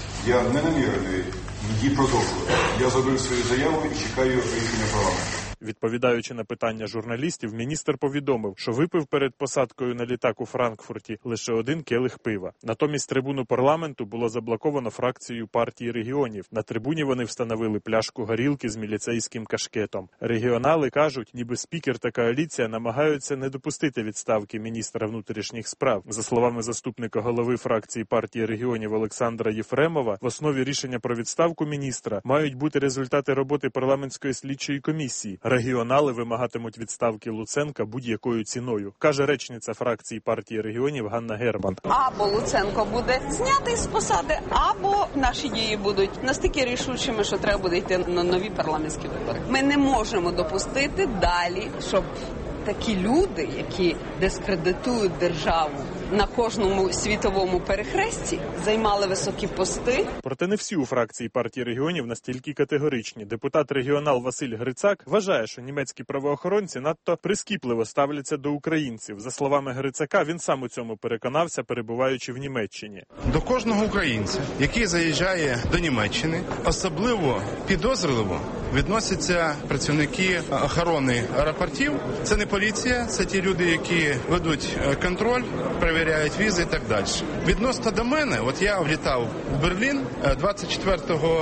Я не намірений її продовжувати. Я зробив свою заяву і чекаю рішення парламенту. Відповідаючи на питання журналістів, міністр повідомив, що випив перед посадкою на літак у Франкфурті лише 1 келих пива. Натомість трибуну парламенту було заблоковано фракцією партії регіонів. На трибуні вони встановили пляшку горілки з міліцейським кашкетом. Регіонали кажуть, ніби спікер та коаліція намагаються не допустити відставки міністра внутрішніх справ. За словами заступника голови фракції партії регіонів Олександра Єфремова, в основі рішення про відставку міністра мають бути результати роботи парламентської слідчої комісії. Регіонали вимагатимуть відставки Луценка будь-якою ціною, каже речниця фракції партії регіонів Ганна Герман. Або Луценко буде знятий з посади, або наші дії будуть настільки рішучими, що треба буде йти на нові парламентські вибори. Ми не можемо допустити далі, щоб такі люди, які дискредитують державу на кожному світовому перехресті, займали високі пости. Проте не всі у фракції партії регіонів настільки категоричні. Депутат-регіонал Василь Грицак вважає, що німецькі правоохоронці надто прискіпливо ставляться до українців. За словами Грицака, він сам у цьому переконався, перебуваючи в Німеччині. До кожного українця, який заїжджає до Німеччини, особливо підозріливо відносяться працівники охорони аеропортів. Це не поліція, це ті люди, які ведуть контроль, перевіряють візи і так далі. Відносно до мене, от я влітав в Берлін 24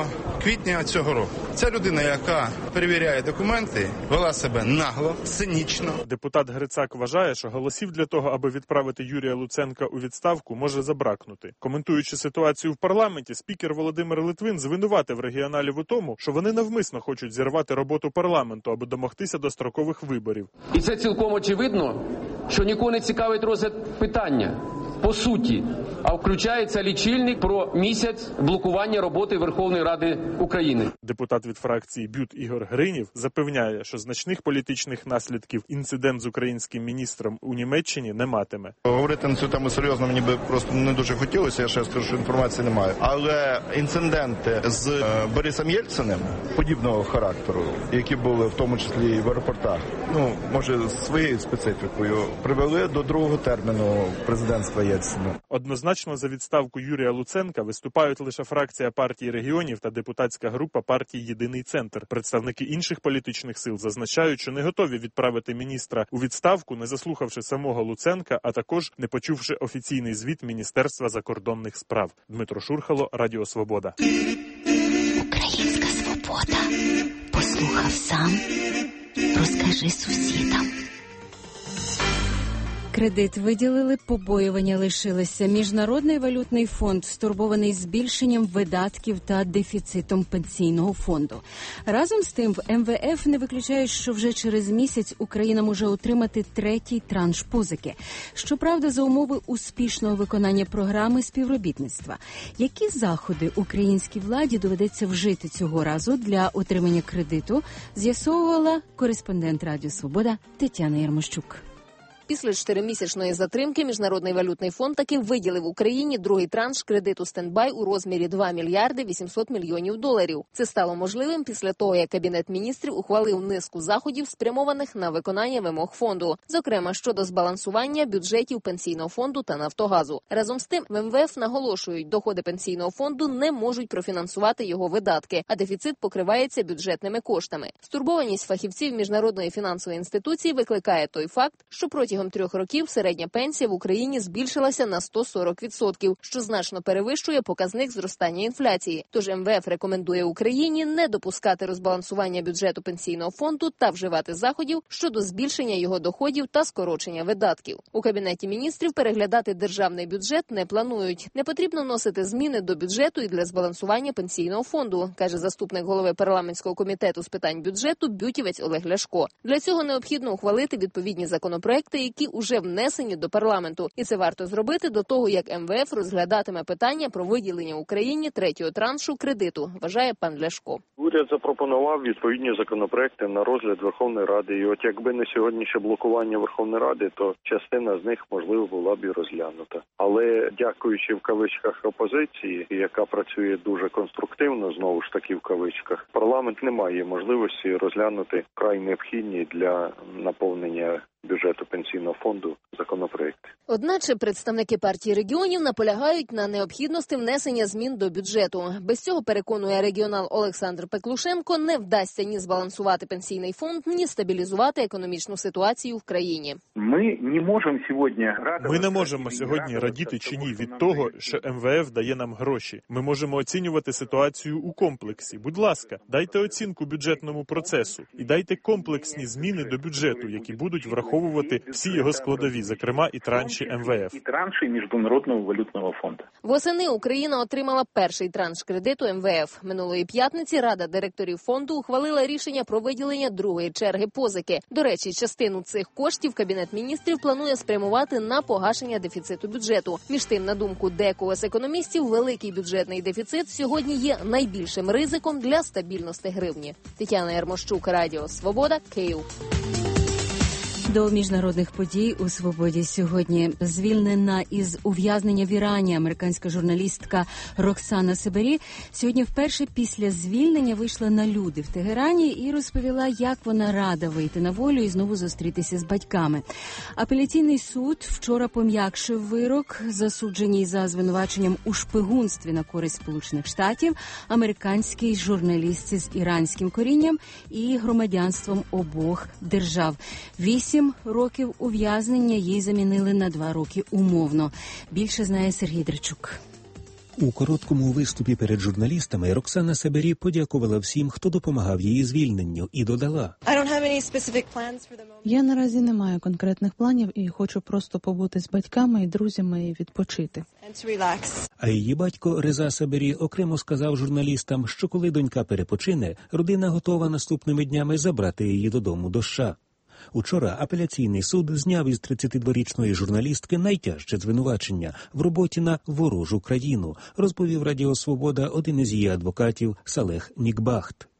квітня цього року. Ця людина, яка перевіряє документи, вела себе нагло, цинічно. Депутат Грицак вважає, що голосів для того, аби відправити Юрія Луценка у відставку, може забракнути. Коментуючи ситуацію в парламенті, спікер Володимир Литвин звинуватив регіоналів у тому, що вони навмисно хочуть зірвати роботу парламенту, аби домогтися дострокових виборів. І це цілком очевидно, що нікого не цікавить розгляд питання по суті, а включається лічильник про місяць блокування роботи Верховної Ради України. Депутат від фракції БЮТ Ігор Гринів запевняє, що значних політичних наслідків інцидент з українським міністром у Німеччині не матиме. Говорити на цю тему серйозно мені би просто не дуже хотілося, я ще скажу, що інформації немає. Але інциденти з Борисом Єльциним подібного характеру, які були в тому числі і в аеропортах, може своєю специфікою, привели до другого терміну президентства Єльцина. Однозначно за відставку Юрія Луценка виступають лише фракція партії регіонів та депутатська група партії «Єдиний центр». Представники інших політичних сил зазначають, що не готові відправити міністра у відставку, не заслухавши самого Луценка, а також не почувши офіційний звіт Міністерства закордонних справ. Дмитро Шурхало, Радіо Свобода. Українська свобода. Послухав сам, розкажи сусідам. Кредит виділили, побоювання лишилися. Міжнародний валютний фонд стурбований збільшенням видатків та дефіцитом пенсійного фонду. Разом з тим, в МВФ не виключають, що вже через місяць Україна може отримати третій транш позики. Щоправда, за умови успішного виконання програми співробітництва. Які заходи українській владі доведеться вжити цього разу для отримання кредиту, з'ясовувала кореспондент Радіо Свобода Тетяна Ярмощук. Після 4-місячної затримки Міжнародний валютний фонд таки виділив Україні другий транш кредиту стендбай у розмірі 2 мільярди 800 мільйонів доларів. Це стало можливим після того, як Кабінет міністрів ухвалив низку заходів, спрямованих на виконання вимог фонду, зокрема щодо збалансування бюджетів Пенсійного фонду та Нафтогазу. Разом з тим, в МВФ наголошують, доходи Пенсійного фонду не можуть профінансувати його видатки, а дефіцит покривається бюджетними коштами. Стурбованість фахівців Міжнародної фінансової інституції викликає той факт, що протягом 3 років середня пенсія в Україні збільшилася на 140%, що значно перевищує показник зростання інфляції. Тож МВФ рекомендує Україні не допускати розбалансування бюджету Пенсійного фонду та вживати заходів щодо збільшення його доходів та скорочення видатків. У Кабінеті міністрів переглядати державний бюджет не планують. Не потрібно вносити зміни до бюджету і для збалансування Пенсійного фонду, каже заступник голови парламентського комітету з питань бюджету Бютівець Олег Ляшко. Для цього необхідно ухвалити відповідні законопроекти, які уже внесені до парламенту. І це варто зробити до того, як МВФ розглядатиме питання про виділення Україні третього траншу кредиту, вважає пан Ляшко. Уряд запропонував відповідні законопроекти на розгляд Верховної Ради. І от якби не сьогоднішнє блокування Верховної Ради, то частина з них, можливо, була б і розглянута. Але дякуючи в кавичках опозиції, яка працює дуже конструктивно, знову ж таки в кавичках, парламент не має можливості розглянути край необхідні для наповнення бюджету Пенсійного фонду законопроекти. Одначе представники партії регіонів наполягають на необхідності внесення змін до бюджету. Без цього, переконує регіонал Олександр Пеклушенко, не вдасться ні збалансувати пенсійний фонд, ні стабілізувати економічну ситуацію в країні. Ми не можемо сьогодні радіти чи ні від того, що МВФ дає нам гроші. Ми можемо оцінювати ситуацію у комплексі. Будь ласка, дайте оцінку бюджетному процесу і дайте комплексні зміни до бюджету, які будуть враховувати всі його складові, зокрема і транші МВФ. І транші Міжнародного валютного фонду. Восени Україна отримала перший транш кредиту МВФ. Минулої п'ятниці Рада директорів фонду ухвалила рішення про виділення другої черги позики. До речі, частину цих коштів Кабінет міністрів планує спрямувати на погашення дефіциту бюджету. Між тим, на думку декого з економістів, великий бюджетний дефіцит сьогодні є найбільшим ризиком для стабільності гривні. Тетяна Ярмощук, Радіо Свобода, Київ. До міжнародних подій у «Свободі» сьогодні. Звільнена із ув'язнення в Ірані американська журналістка Роксана Себері сьогодні вперше після звільнення вийшла на люди в Тегерані і розповіла, як вона рада вийти на волю і знову зустрітися з батьками. Апеляційний суд вчора пом'якшив вирок, засудженій за звинуваченням у шпигунстві на користь Сполучених Штатів, американській журналістці з іранським корінням і громадянством обох держав. 8 років ув'язнення їй замінили на 2 роки умовно. Більше знає Сергій Драчук. У короткому виступі перед журналістами Роксана Себері подякувала всім, хто допомагав її звільненню, і додала: «Я наразі не маю конкретних планів і хочу просто побути з батьками і друзями і відпочити». А її батько Реза Себері окремо сказав журналістам, що коли донька перепочине, родина готова наступними днями забрати її додому до США. Учора апеляційний суд зняв із 32-річної журналістки найтяжче звинувачення в роботі на ворожу країну, розповів Радіо Свобода один із її адвокатів Салех Нікбахт.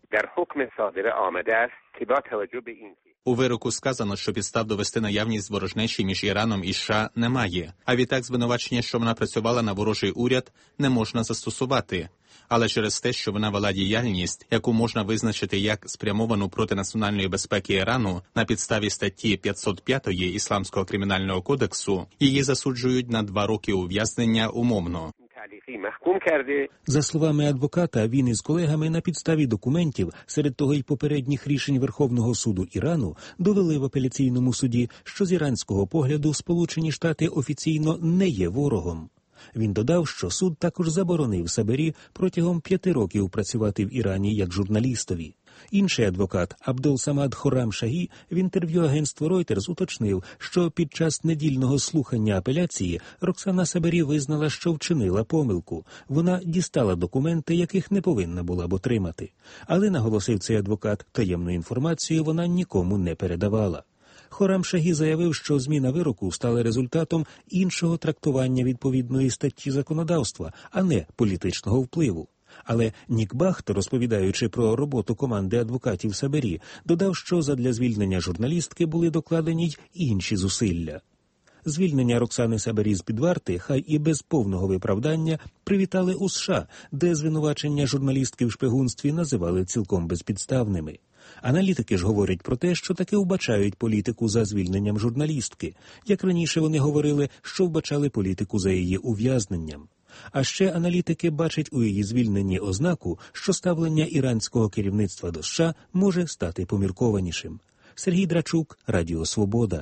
У вироку сказано, що підстав довести наявність ворожнечі між Іраном і США немає, а відтак звинувачення, що вона працювала на ворожий уряд, не можна застосувати. Але через те, що вона вела діяльність, яку можна визначити як спрямовану проти національної безпеки Ірану на підставі статті 505 Ісламського кримінального кодексу, її засуджують на 2 роки ув'язнення умовно. За словами адвоката, він із колегами на підставі документів, серед того й попередніх рішень Верховного суду Ірану, довели в апеляційному суді, що з іранського погляду Сполучені Штати офіційно не є ворогом. Він додав, що суд також заборонив Себері протягом 5 років працювати в Ірані як журналістові. Інший адвокат Абдул-Самад Хорам-Шагі в інтерв'ю агентству Reuters уточнив, що під час недільного слухання апеляції Роксана Сабарі визнала, що вчинила помилку. Вона дістала документи, яких не повинна була б отримати. Але, наголосив цей адвокат, таємну інформацію вона нікому не передавала. Хорам-Шагі заявив, що зміна вироку стала результатом іншого трактування відповідної статті законодавства, а не політичного впливу. Але Нік Бахт, розповідаючи про роботу команди адвокатів Сабарі, додав, що задля звільнення журналістки були докладені й інші зусилля. Звільнення Роксани Сабарі з-під варти, хай і без повного виправдання, привітали у США, де звинувачення журналістки в шпигунстві називали цілком безпідставними. Аналітики ж говорять про те, що таки вбачають політику за звільненням журналістки. Як раніше вони говорили, що вбачали політику за її ув'язненням. А ще аналітики бачать у її звільненні ознаку, що ставлення іранського керівництва до США може стати поміркованішим. Сергій Драчук, Радіо Свобода.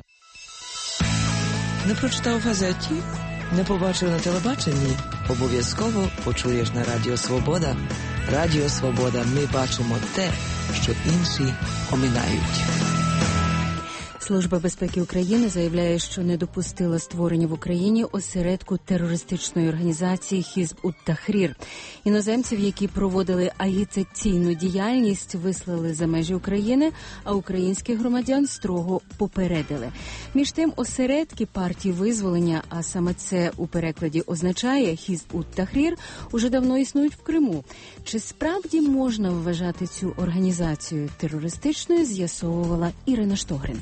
Не прочитав в газеті? Не побачив на телебаченні? Обов'язково почуєш на Радіо Свобода. Радіо Свобода. Ми бачимо те, що інші оминають. Служба безпеки України заявляє, що не допустила створення в Україні осередку терористичної організації Хізб ут-Тахрір. Іноземців, які проводили агітаційну діяльність, вислали за межі України, а українських громадян строго попередили. Між тим, осередки партії визволення, а саме це у перекладі означає Хізб ут-Тахрір, уже давно існують в Криму. Чи справді можна вважати цю організацію терористичною, з'ясовувала Ірина Штогрин.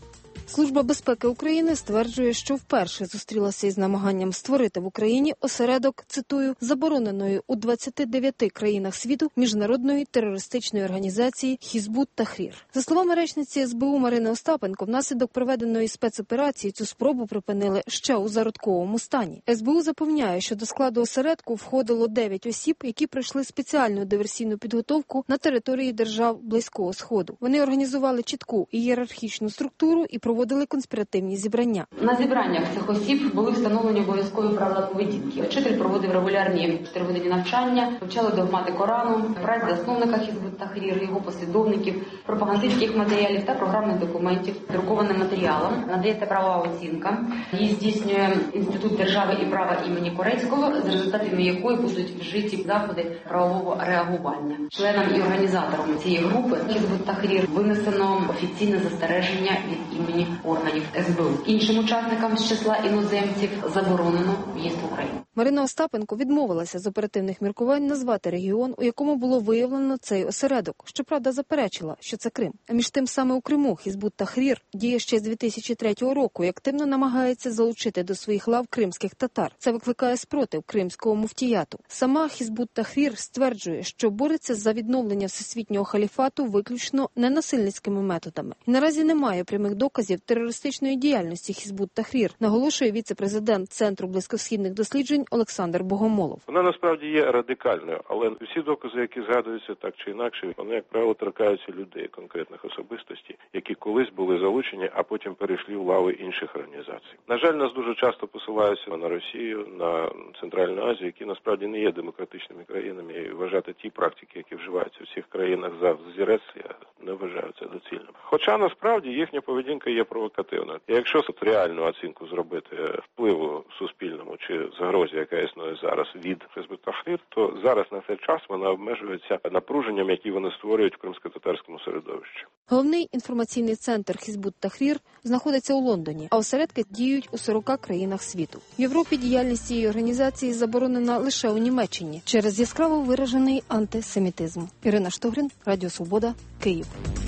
Служба безпеки України стверджує, що вперше зустрілася із намаганням створити в Україні осередок, цитую, забороненої у 29 країнах світу міжнародної терористичної організації Хізб ут-Тахрір. За словами речниці СБУ Марини Остапенко, внаслідок проведеної спецоперації цю спробу припинили ще у зародковому стані. СБУ запевняє, що до складу осередку входило 9 осіб, які пройшли спеціальну диверсійну підготовку на території держав Близького Сходу. Вони організували чітку ієрархічну структуру і проводили конспіративні зібрання. На зібраннях цих осіб були встановлені обов'язкові правила поведінки. Вчитель проводив регулярні 4-годинні навчання, вивчали догмати Корану, праць засновника Хізб ут-Тахрір, його послідовників, пропагандистських матеріалів та програмних документів, друкованим матеріалам. Надається правова оцінка. Її здійснює Інститут держави і права імені Корецького, з результатами якої будуть вжиті заходи правового реагування. Членам і організаторам цієї групи Хізб ут-Тахрір винесено офіційне застереження від імені органів СБУ. Іншим учасникам з числа іноземців заборонено в'їзд в Україну. Марина Остапенко відмовилася з оперативних міркувань назвати регіон, у якому було виявлено цей осередок. Щоправда, заперечила, що це Крим. А між тим саме у Криму Хізб ут-Тахрір діє ще з 2003 року і активно намагається залучити до своїх лав кримських татар. Це викликає спротив кримського муфтіяту. Сама Хізб ут-Тахрір стверджує, що бореться за відновлення всесвітнього халіфату виключно ненасильницькими методами. І наразі немає прямих доказів терористичної діяльності Хізб ут-Тахрір, наголошує віце-президент Центру близькосхідних досліджень Олександр Богомолов. Вона насправді є радикальною, але всі докази, які згадуються так чи інакше, вони, як правило, торкаються людей, конкретних особистостей, які колись були залучені, а потім перейшли в лави інших організацій. На жаль, нас дуже часто посилаються на Росію, на Центральну Азію, які насправді не є демократичними країнами, і вважати ті практики, які вживаються в цих країнах за взірець, я не вважаю це доцільним. Хоча насправді їхня поведінка є провокативною. І якщо реальну оцінку зробити впливу суспільному чи загрозі, яка існує зараз від Хізб ут-Тахрір, то зараз на цей час вона обмежується напруженням, які вони створюють в кримсько-татарському середовищі. Головний інформаційний центр Хізб ут-Тахрір знаходиться у Лондоні, а осередки діють у 40 країнах світу. В Європі діяльність цієї організації заборонена лише у Німеччині через яскраво виражений антисемітизм. Ірина Штогрин, Радіо Свобода, Київ.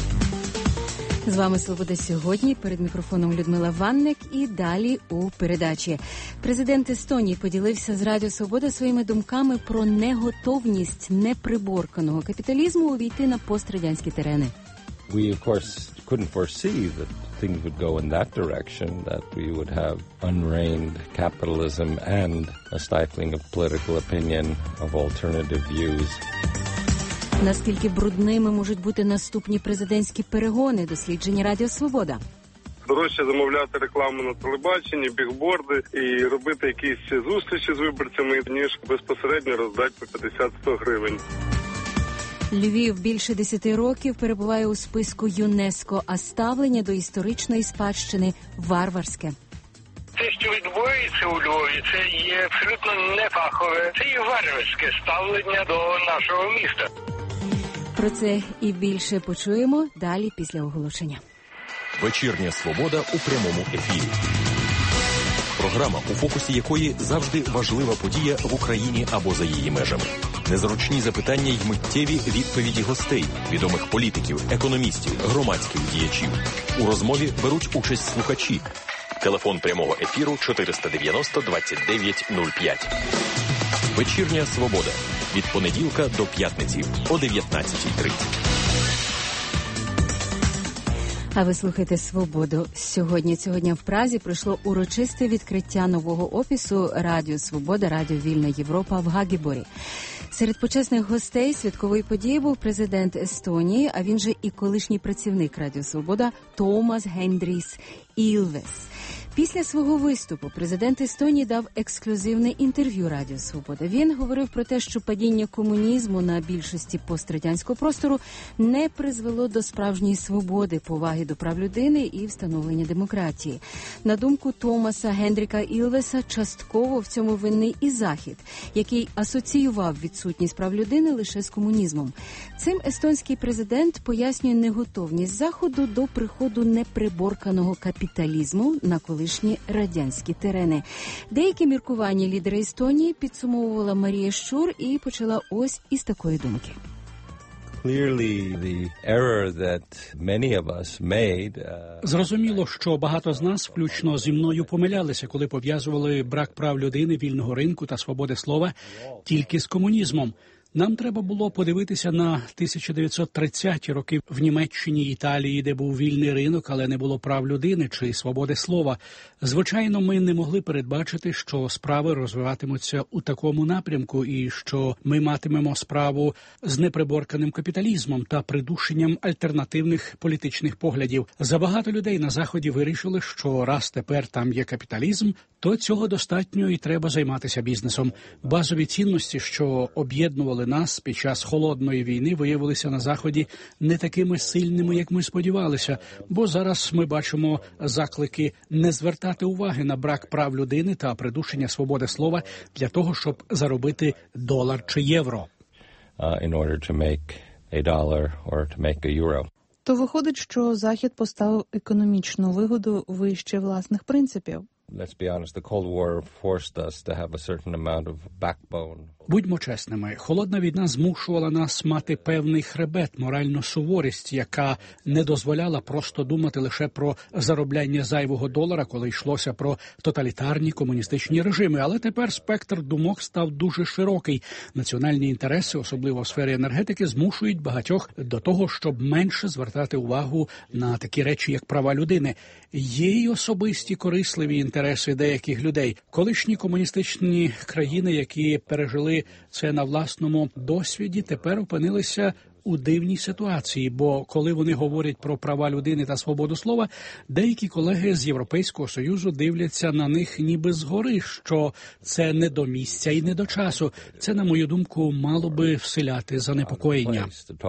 З вами «Свобода сьогодні», перед мікрофоном Людмила Ванник і далі у передачі. Президент Естонії поділився з Радіо Свобода своїми думками про неготовність неприборканого капіталізму увійти на пострадянські терени. We, of course, couldn't foresee that things would go in that direction, that we would have unreined capitalism and a stifling of political opinion, of alternative views. Наскільки брудними можуть бути наступні президентські перегони, дослідження Радіо Свобода. Дорожче замовляти рекламу на телебаченні, бігборди і робити якісь зустрічі з виборцями, ніж безпосередньо роздати по 50-100 гривень. Львів більше 10 років перебуває у списку ЮНЕСКО, а ставлення до історичної спадщини варварське. Те, що відбувається у Львові, це є абсолютно нефахове, це є варварське ставлення до нашого міста. Про це і більше почуємо далі після оголошення. Вечірня свобода у прямому ефірі. Програма, у фокусі якої завжди важлива подія в Україні або за її межами. Незручні запитання й миттєві відповіді гостей, відомих політиків, економістів, громадських діячів. У розмові беруть участь слухачі. Телефон прямого ефіру 490 29 05. Вечірня свобода. Від понеділка до п'ятниці о 19:30. А ви слухаєте «Свободу». Сьогодні цього дня в Празі пройшло урочисте відкриття нового офісу Радіо Свобода, Радіо Вільна Європа в Гагіборі. Серед почесних гостей святкової події був президент Естонії, а він же і колишній працівник Радіо Свобода Томас Гендріс Ілвес. Після свого виступу президент Естонії дав ексклюзивне інтерв'ю Радіо Свобода. Він говорив про те, що падіння комунізму на більшості пострадянського простору не призвело до справжньої свободи, поваги до прав людини і встановлення демократії. На думку Томаса Гендріка Ілвеса, частково в цьому винний і Захід, який асоціював відсутність прав людини лише з комунізмом. Цим естонський президент пояснює неготовність Заходу до приходу неприборканого капіталізму на колишні радянські терени. Деякі міркування лідера Естонії підсумовувала Марія Щур і почала ось із такої думки. Зрозуміло, що багато з нас, включно зі мною, помилялися, коли пов'язували брак прав людини, вільного ринку та свободи слова тільки з комунізмом. Нам треба було подивитися на 1930-ті роки в Німеччині, Італії, де був вільний ринок, але не було прав людини чи свободи слова. Звичайно, ми не могли передбачити, що справи розвиватимуться у такому напрямку і що ми матимемо справу з неприборканим капіталізмом та придушенням альтернативних політичних поглядів. Забагато людей на Заході вирішили, що раз тепер там є капіталізм, то цього достатньо і треба займатися бізнесом. Базові цінності, що об'єднували нас під час холодної війни, виявилися на Заході не такими сильними, як ми сподівалися, бо зараз ми бачимо заклики не звертати уваги на брак прав людини та придушення свободи слова для того, щоб заробити $1 чи євро. In order to make $1 or to make €1. То виходить, що Захід поставив економічну вигоду вище власних принципів. Let's be honest, the Cold War forced us to have a certain amount of backbone. Будьмо чесними, холодна війна змушувала нас мати певний хребет, моральну суворість, яка не дозволяла просто думати лише про заробляння зайвого $1, коли йшлося про тоталітарні комуністичні режими. Але тепер спектр думок став дуже широкий. Національні інтереси, особливо в сфері енергетики, змушують багатьох до того, щоб менше звертати увагу на такі речі, як права людини. Є й особисті корисливі інтереси деяких людей. Колишні комуністичні країни, які пережили це на власному досвіді, тепер опинилися у дивній ситуації, бо коли вони говорять про права людини та свободу слова, деякі колеги з Європейського Союзу дивляться на них ніби згори, що це не до місця і не до часу. Це, на мою думку, мало би вселяти занепокоєння.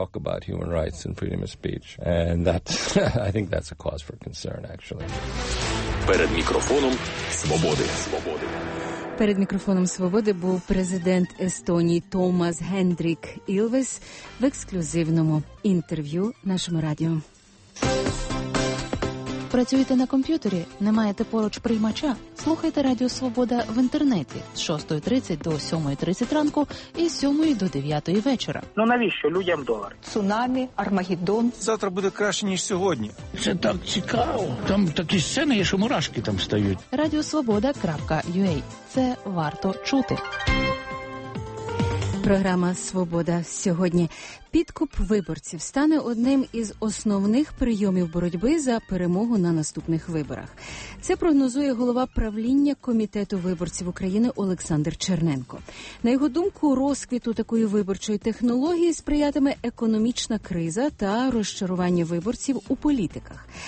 Перед мікрофоном свободи. Перед мікрофоном «Свободи» був президент Естонії Томас Гендрік Ілвес в ексклюзивному інтерв'ю нашому радіо. Працюєте на комп'ютері? Не маєте поруч приймача? Слухайте Радіо Свобода в інтернеті з 6:30 до 7:30 ранку і з 7 до 9 вечора. Ну навіщо людям $1? Цунамі, Армагеддон. Завтра буде краще, ніж сьогодні. Це так цікаво. Там такі сцени є, що мурашки там стають. Радіосвобода.ua. Це варто чути. Програма «Свобода» сьогодні. Підкуп виборців стане одним із основних прийомів боротьби за перемогу на наступних виборах. Це прогнозує голова правління Комітету виборців України Олександр Черненко. На його думку, розквіту такої виборчої технології сприятиме економічна криза та розчарування виборців у політиках.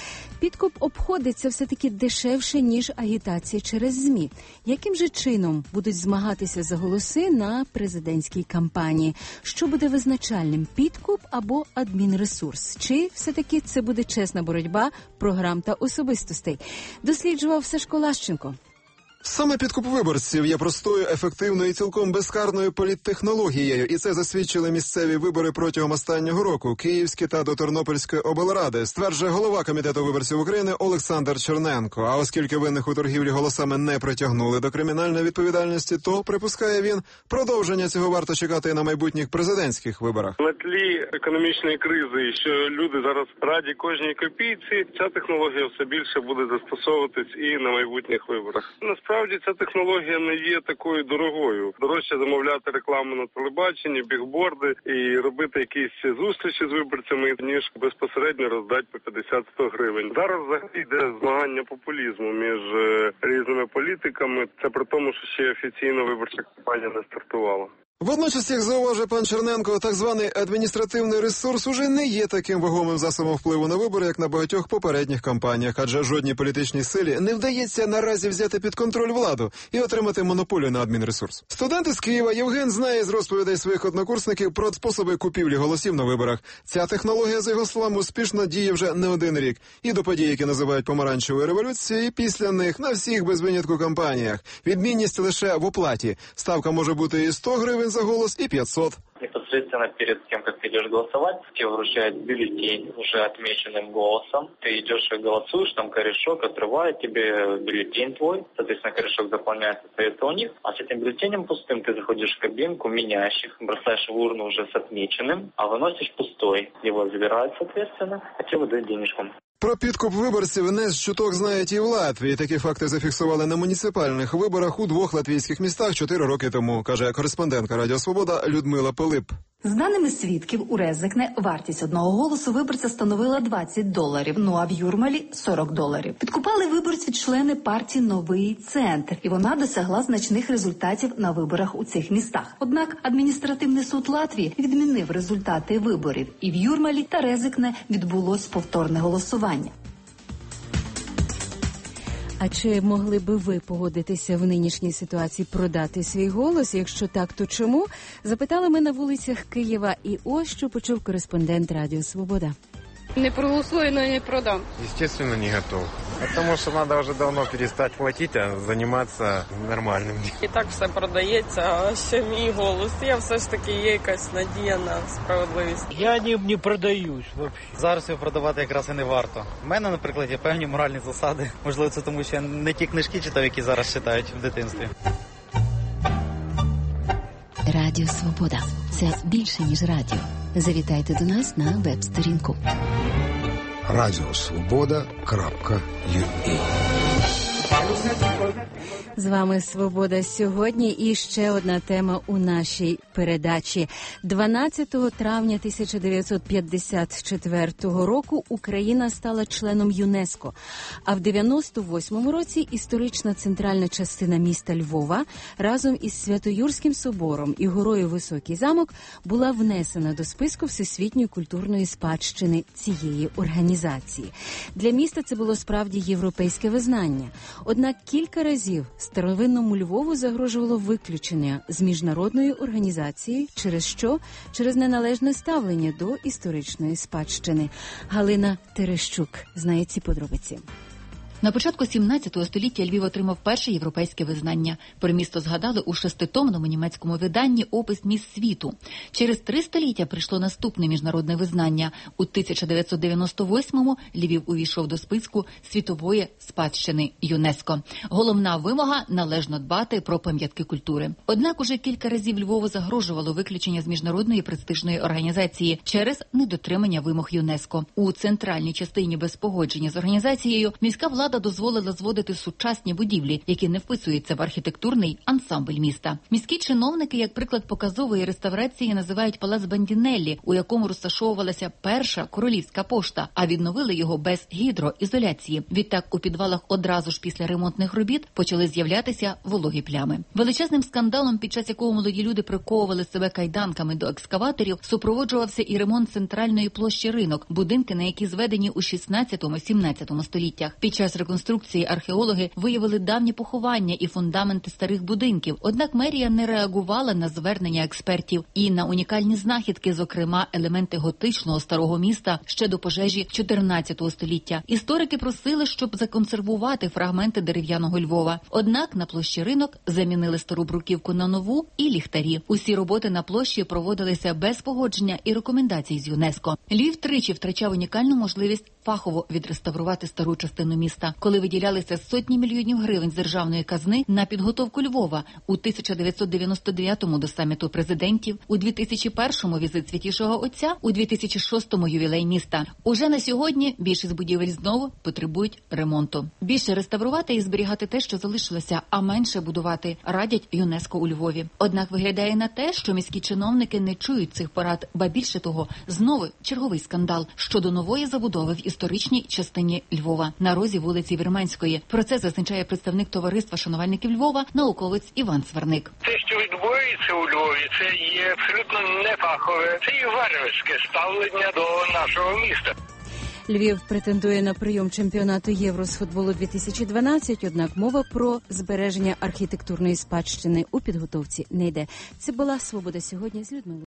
підкуп обходиться все-таки дешевше, ніж агітація через ЗМІ. Яким же чином будуть змагатися за голоси на президентській кампанії? Що буде визначальним – підкуп або адмінресурс? Чи все-таки це буде чесна боротьба програм та особистостей? Досліджував Сашко Лащенко. Саме підкуп виборців є простою, ефективною і цілком безкарною політтехнологією, і це засвідчили місцеві вибори протягом останнього року, Київські та до Тернопільської облради, стверджує голова Комітету виборців України Олександр Черненко. А оскільки винних у торгівлі голосами не притягнули до кримінальної відповідальності, то, припускає він, продовження цього варто чекати і на майбутніх президентських виборах. На тлі економічної кризи, що люди зараз раді кожній копійці, ця технологія все більше буде застосовуватись і на майбутніх виборах. Насправді ця технологія не є такою дорогою. Дорожче замовляти рекламу на телебаченні, бігборди і робити якісь зустрічі з виборцями, ніж безпосередньо роздати по 50-100 гривень. Зараз взагалі йде змагання популізму між різними політиками. Це при тому, що ще офіційно виборча кампанія не стартувала. Водночас, як зауважує пан Черненко, так званий адміністративний ресурс уже не є таким вагомим засобом впливу на вибори, як на багатьох попередніх кампаніях, адже жодній політичній силі не вдається наразі взяти під контроль владу і отримати монополію на адмінресурс. Студент із Києва Євген знає з розповідей своїх однокурсників про способи купівлі голосів на виборах. Ця технологія, за його словами, успішно діє вже не один рік. І до подій, які називають помаранчевою революцією, і після них на всіх без винятку кампаніях. Відмінність лише в оплаті. Ставка може бути і 100 гривень за голос, и 500. Непосредственно перед тем, как ты идешь голосовать, тебе вручают бюллетень уже отмеченным голосом. Ты идешь и голосуешь, там корешок отрывает тебе бюллетень твой. Соответственно, корешок заполняется, остается у них. А с этим бюллетенем пустым ты заходишь в кабинку, меняешь их, бросаешь в урну уже с отмеченным, а выносишь пустой. Его забирают, соответственно, а тебе выдают денежку. Про підкуп виборців не з чуток знають і в Латвії. Такі факти зафіксували на муніципальних виборах у 2 латвійських містах 4 роки тому, каже кореспондентка Радіо Свобода Людмила Пилип. З даними свідків, у Резекне вартість одного голосу виборця становила $20, ну а в Юрмалі – $40. Підкупали виборців члени партії «Новий центр», і вона досягла значних результатів на виборах у цих містах. Однак адміністративний суд Латвії відмінив результати виборів, і в Юрмалі та Резекне відбулось повторне голосування. А чи могли би ви погодитися в нинішній ситуації продати свій голос? Якщо так, то чому? Запитали ми на вулицях Києва. І ось що почув кореспондент Радіо Свобода. Не проголосую, но не продам. Естественно, не готов. Потому что надо уже давно перестать платить, а заниматься нормальным. І так все продається, а ще мій голос. Я все ж таки є якась надія на справедливість. Я не продаюсь взагалі. Зараз його продавати якраз і не варто. У мене, наприклад, є певні моральні засади. Можливо, це тому, що я не ті книжки читав, які зараз читають в дитинстві. Радіо Свобода. Це більше, ніж радіо. Завітайте до нас на веб-сторінку. Радіосвобода.ua. З вами «Свобода» сьогодні і ще одна тема у нашій передачі. 12 травня 1954 року Україна стала членом ЮНЕСКО, а в 98-му році історична центральна частина міста Львова разом із Свято-Юрським собором і горою Високий замок була внесена до списку всесвітньої культурної спадщини цієї організації. Для міста це було справді європейське визнання. Однак кілька разів старовинному Львову загрожувало виключення з міжнародної організації, через неналежне ставлення до історичної спадщини. Галина Терещук знає ці подробиці. На початку 17 століття Львів отримав перше європейське визнання. Про місто згадали у 6-томному німецькому виданні «Опис міст світу». Через 3 століття прийшло наступне міжнародне визнання. У 1998-му Львів увійшов до списку світової спадщини ЮНЕСКО. Головна вимога – належно дбати про пам'ятки культури. Однак уже кілька разів Львову загрожувало виключення з міжнародної престижної організації через недотримання вимог ЮНЕСКО. У центральній частині без погодження з організацією міська влада влада дозволила зводити сучасні будівлі, які не вписуються в архітектурний ансамбль міста. Міські чиновники, як приклад показової реставрації, називають палац Бандінеллі, у якому розташовувалася перша королівська пошта, а відновили його без гідроізоляції. Відтак у підвалах одразу ж після ремонтних робіт почали з'являтися вологі плями. Величезним скандалом, під час якого молоді люди приковували себе кайданками до екскаваторів, супроводжувався і ремонт центральної площі Ринок, будинки, на які зведені у 16-17 століттях. Під час реконструкції археологи виявили давні поховання і фундаменти старих будинків, однак мерія не реагувала на звернення експертів і на унікальні знахідки, зокрема елементи готичного старого міста ще до пожежі 14 століття. Історики просили, щоб законсервувати фрагменти дерев'яного Львова. Однак на площі Ринок замінили стару бруківку на нову і ліхтарі. Усі роботи на площі проводилися без погодження і рекомендацій з ЮНЕСКО. Львів тричі втрачав унікальну можливість фахово відреставрувати стару частину міста, коли виділялися сотні мільйонів гривень з державної казни на підготовку Львова у 1999-му до саміту президентів, у 2001-му візит Святішого Отця, у 2006-му ювілей міста. Уже на сьогодні більшість будівель знову потребують ремонту. Більше реставрувати і зберігати те, що залишилося, а менше будувати, радять ЮНЕСКО у Львові. Однак виглядає на те, що міські чиновники не чують цих порад, ба більше того, знову черговий скандал щодо нової забудови в історичній частині Львова на розі вулиці Вірменської. Про це зазначає представник товариства шанувальників Львова, науковець Іван Сварник. Те, що відбувається у Львові, це є абсолютно нефахове, це є варварське ставлення до нашого міста. Львів претендує на прийом чемпіонату Євро з футболу 2012, однак мова про збереження архітектурної спадщини у підготовці не йде. Це була «Свобода сьогодні» з Людмилою.